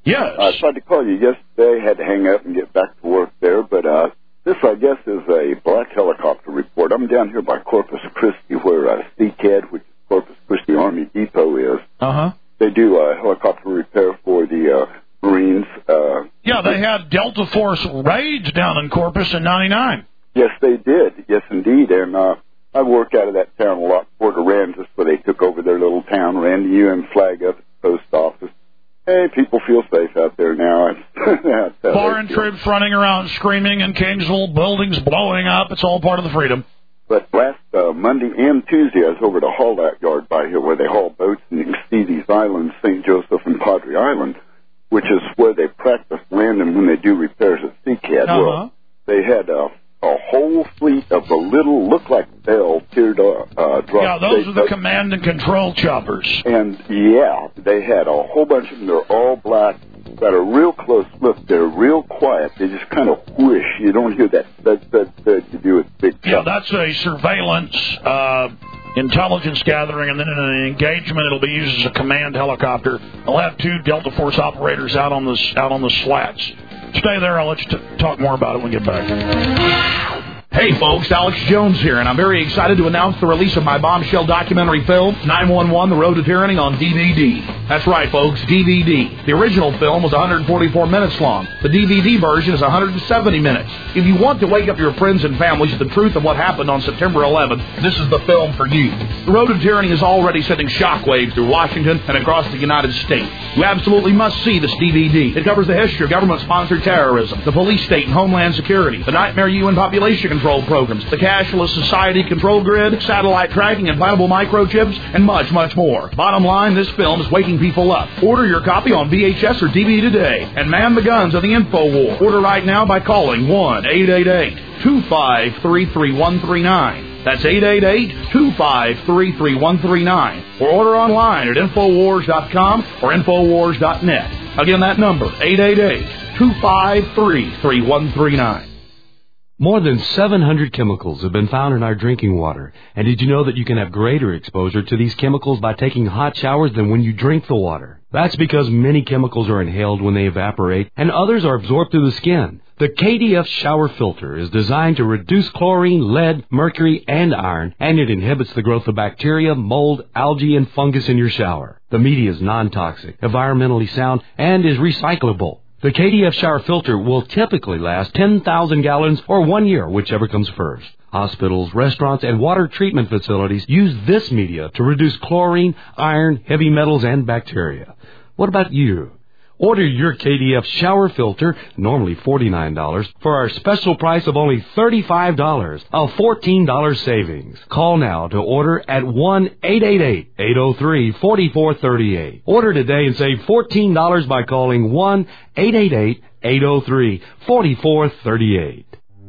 Yes. I tried to call you yesterday, had to hang up and get back to work there, but uh, this, I guess, is a black helicopter report. I'm down here by Corpus Christi where uh, C C A D, which is Corpus Christi Army Depot, is. Uh-huh. They do uh, helicopter repair for the uh, Marines. Uh, yeah, they had Delta Force raids down in Corpus in ninety-nine. Yes, they did. Yes, indeed. And uh, I work out of that town a lot, Port Aransas, where they took over their little town, ran the U N flag up at the post office. Hey, people feel safe out there now. Foreign troops running around screaming in Kingsville, buildings blowing up. It's all part of the freedom. But last uh, Monday and Tuesday, I was over at a haul-out yard by here where they haul boats, and you can see these islands, Saint Joseph and Padre Island, which is where they practice landing when they do repairs at C C A D. Uh-huh. Well, they had uh, a whole fleet of the little, look like Bell, tiered uh, uh, drop. Yeah, those are the command and control choppers. And, yeah, they had a whole bunch of them. They're all black. Got a real close look. They're real quiet. They just kind of whoosh. You don't hear that thud, thud, thud you do with big Yeah, trucks. that's a surveillance, uh, intelligence gathering, and then in an engagement, it'll be used as a command helicopter. They'll have two Delta Force operators out on the, out on the slats. Stay there. I'll let you t- talk more about it when we get back. Hey folks, Alex Jones here, and I'm very excited to announce the release of my bombshell documentary film, nine one one, The Road to Tyranny, on D V D. That's right folks, D V D. The original film was one hundred forty-four minutes long. The D V D version is one hundred seventy minutes. If you want to wake up your friends and families to the truth of what happened on September eleventh, this is the film for you. The Road to Tyranny is already sending shockwaves through Washington and across the United States. You absolutely must see this D V D. It covers the history of government-sponsored terrorism, the police state and homeland security, the nightmare U N population control programs, the cashless society control grid, satellite tracking, implantable microchips, and much, much more. Bottom line, this film is waking people up. Order your copy on V H S or D V D today and man the guns of the info war. Order right now by calling one eight eight eight, two five three, three one three nine. That's eight eight eight, two five three, three one three nine. Or order online at infowars dot com or infowars dot net. Again, that number, eight eight eight, two five three, three one three nine. More than seven hundred chemicals have been found in our drinking water. And did you know that you can have greater exposure to these chemicals by taking hot showers than when you drink the water? That's because many chemicals are inhaled when they evaporate, and others are absorbed through the skin. The K D F shower filter is designed to reduce chlorine, lead, mercury, and iron, and it inhibits the growth of bacteria, mold, algae, and fungus in your shower. The media is non-toxic, environmentally sound, and is recyclable. The K D F shower filter will typically last ten thousand gallons or one year, whichever comes first. Hospitals, restaurants, and water treatment facilities use this media to reduce chlorine, iron, heavy metals, and bacteria. What about you? Order your K D F shower filter, normally forty-nine dollars, for our special price of only thirty-five dollars, a fourteen dollars savings. Call now to order at one eight eight eight, eight oh three, four four three eight. Order today and save fourteen dollars by calling one eight eight eight, eight oh three, four four three eight.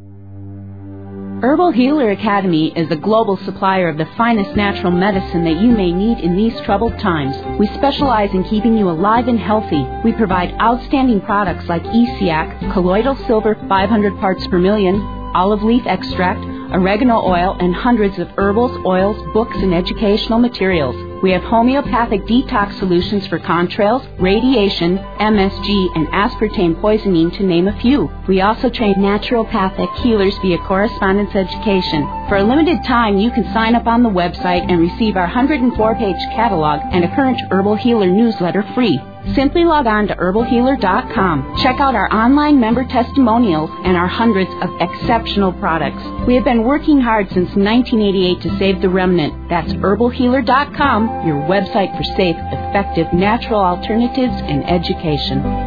Herbal Healer Academy is a global supplier of the finest natural medicine that you may need in these troubled times. We specialize in keeping you alive and healthy. We provide outstanding products like E C A C, colloidal silver five hundred parts per million, olive leaf extract, oregano oil, and hundreds of herbals, oils, books, and educational materials. We have homeopathic detox solutions for contrails, radiation, M S G, and aspartame poisoning, to name a few. We also train naturopathic healers via correspondence education. For a limited time, you can sign up on the website and receive our one hundred four page catalog and a current Herbal Healer newsletter free. Simply log on to herbal healer dot com. Check out our online member testimonials and our hundreds of exceptional products. We have been working hard since nineteen eighty-eight to save the remnant. That's herbal healer dot com, your website for safe, effective, natural alternatives and education.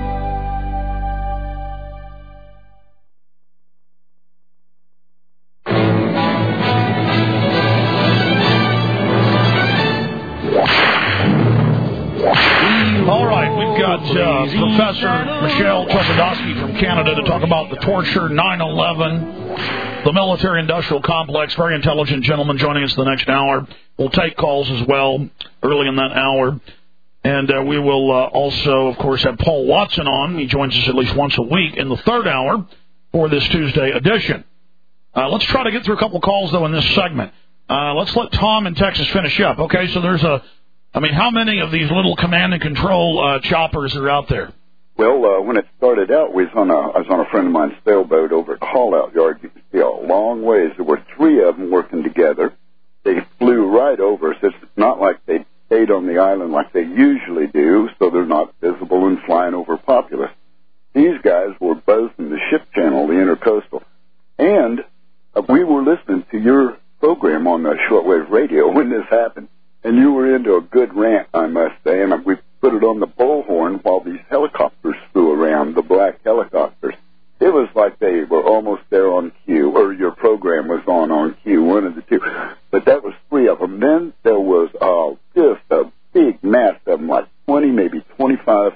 Uh, Professor Michelle Tosadowski from Canada to talk about the torture, nine eleven, the military-industrial complex. Very intelligent gentleman joining us the next hour. We'll take calls as well early in that hour. And uh, we will uh, also, of course, have Paul Watson on. He joins us at least once a week in the third hour for this Tuesday edition. Uh, let's try to get through a couple calls, though, in this segment. Uh, let's let Tom in Texas finish up. Okay, so there's a... I mean, how many of these little command and control uh, choppers are out there? Well, uh, when it started out, we was on a, I was on a friend of mine's sailboat over at the haul-out yard. You can see a long ways. There were three of them working together. They flew right over us. It's not like they stayed on the island like they usually do, so they're not visible and flying over Populous. These guys were both in the ship channel, the Intercoastal. And uh, we were listening to your program on the shortwave radio when this happened. And you were into a good rant, I must say, and we put it on the bullhorn while these helicopters flew around, the black helicopters. It was like they were almost there on cue, or your program was on on cue, one of the two. But that was three of them. Then there was uh, just a big mass of them, like twenty, maybe twenty-five,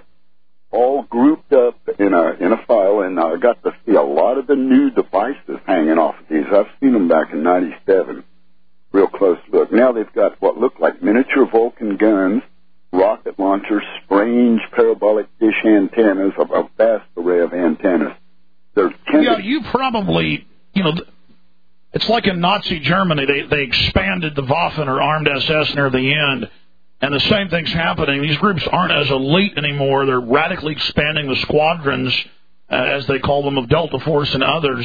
all grouped up in a in a file, and I got to see a lot of the new devices hanging off of these. I've seen them back in ninety-seven. Real close look. Now they've got what look like miniature Vulcan guns, rocket launchers, strange parabolic dish antennas, a, a vast array of antennas. They're yeah, you probably, you know, it's like in Nazi Germany. They they expanded the Waffen or armed S S near the end, and the same thing's happening. These groups aren't as elite anymore. They're radically expanding the squadrons, uh, as they call them, of Delta Force and others.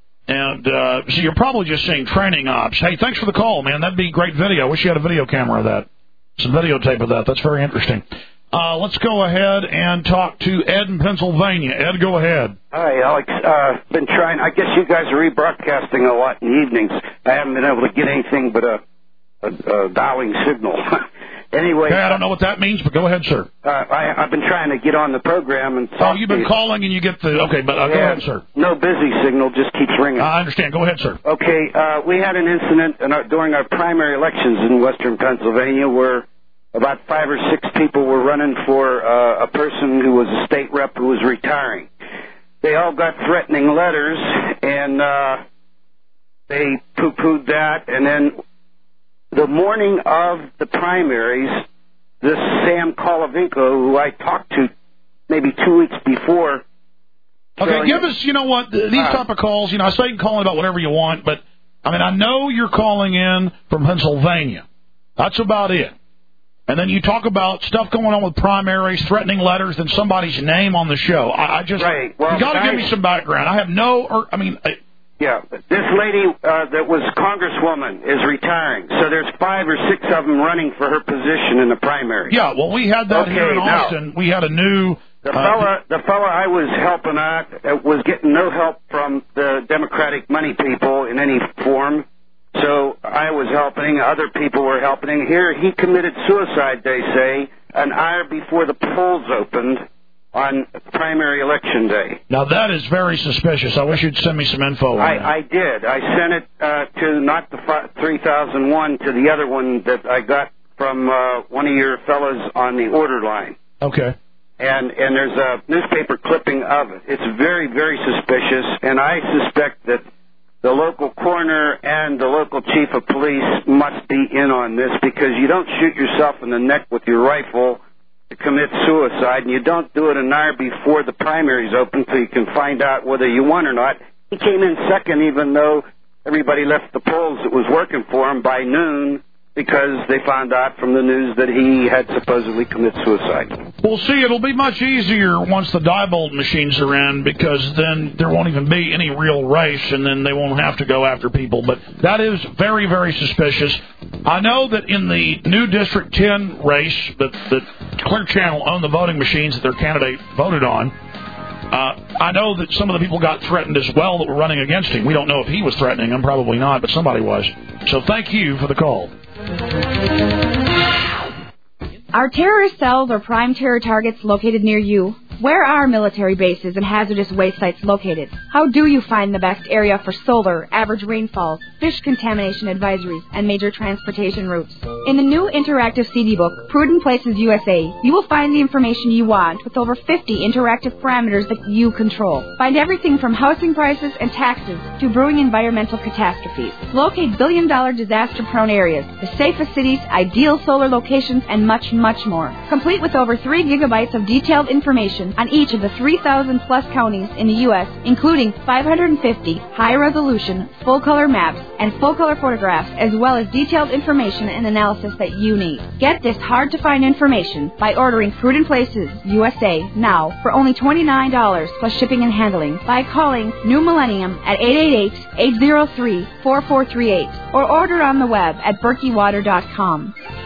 And uh, so you're probably just seeing training ops. Hey, thanks for the call, man. That'd be great video. I wish you had a video camera of that. Some videotape of that. That's very interesting. Uh, let's go ahead and talk to Ed in Pennsylvania. Ed, go ahead. Hi, Alex. Uh, been trying. I guess you guys are rebroadcasting a lot in the evenings. I haven't been able to get anything but a, a, a dialing signal. Anyway, okay, I don't know what that means, but go ahead, sir. Uh, I, I've been trying to get on the program and. Oh, you've been calling and you get the okay, but uh, yeah, go ahead, sir. No busy signal, just keeps ringing. I understand. Go ahead, sir. Okay, uh, we had an incident in our, during our primary elections in western Pennsylvania where about five or six people were running for uh, a person who was a state rep who was retiring. They all got threatening letters, and uh, they poo-pooed that, and then the morning of the primaries, this Sam Kolovinko, who I talked to maybe two weeks before. Okay, give us, you know what, these uh, type of calls, you know, I say you can call in about whatever you want, but, I mean, I know you're calling in from Pennsylvania. That's about it. And then you talk about stuff going on with primaries, threatening letters, and somebody's name on the show. I, I just, right. well, you got to give me some background. I have no, or, I mean... I, Yeah, this lady uh, that was Congresswoman is retiring, so there's five or six of them running for her position in the primary. Yeah, well, we had that okay, here in now, Austin. We had a new... The uh, fella, the fella I was helping out uh, was getting no help from the Democratic money people in any form, so I was helping. Other people were helping. Here, he committed suicide, they say, an hour before the polls opened on primary election day. Now, that is very suspicious. I wish you'd send me some info on I, that. I did. I sent it uh, to not the three thousand one, to the other one that I got from uh, one of your fellas on the order line. Okay. And and there's a newspaper clipping of it. It's very, very suspicious, and I suspect that the local coroner and the local chief of police must be in on this, because you don't shoot yourself in the neck with your rifle to commit suicide, and you don't do it an hour before the primaries open so you can find out whether you won or not. He came in second even though everybody left the polls that was working for him by noon, because they found out from the news that he had supposedly committed suicide. Well, see, it'll be much easier once the Diebold machines are in, because then there won't even be any real race, and then they won't have to go after people. But that is very, very suspicious. I know that in the new District ten race that, that Clear Channel owned the voting machines that their candidate voted on, uh, I know that some of the people got threatened as well that were running against him. We don't know if he was threatening them, probably not, but somebody was. So thank you for the call. Are terrorist cells or prime terror targets located near you? Where are military bases and hazardous waste sites located? How do you find the best area for solar, average rainfalls, fish contamination advisories, and major transportation routes? In the new interactive C D book, Prudent Places U S A, you will find the information you want with over fifty interactive parameters that you control. Find everything from housing prices and taxes to brewing environmental catastrophes. Locate billion-dollar disaster-prone areas, the safest cities, ideal solar locations, and much, much more. Complete with over three gigabytes of detailed information, information on each of the three thousand plus counties in the U S, including five hundred fifty high-resolution, full-color maps and full-color photographs, as well as detailed information and analysis that you need. Get this hard-to-find information by ordering Prudent Places U S A now for only twenty-nine dollars plus shipping and handling by calling New Millennium at eight eight eight, eight zero three, four four three eight or order on the web at berkey water dot com.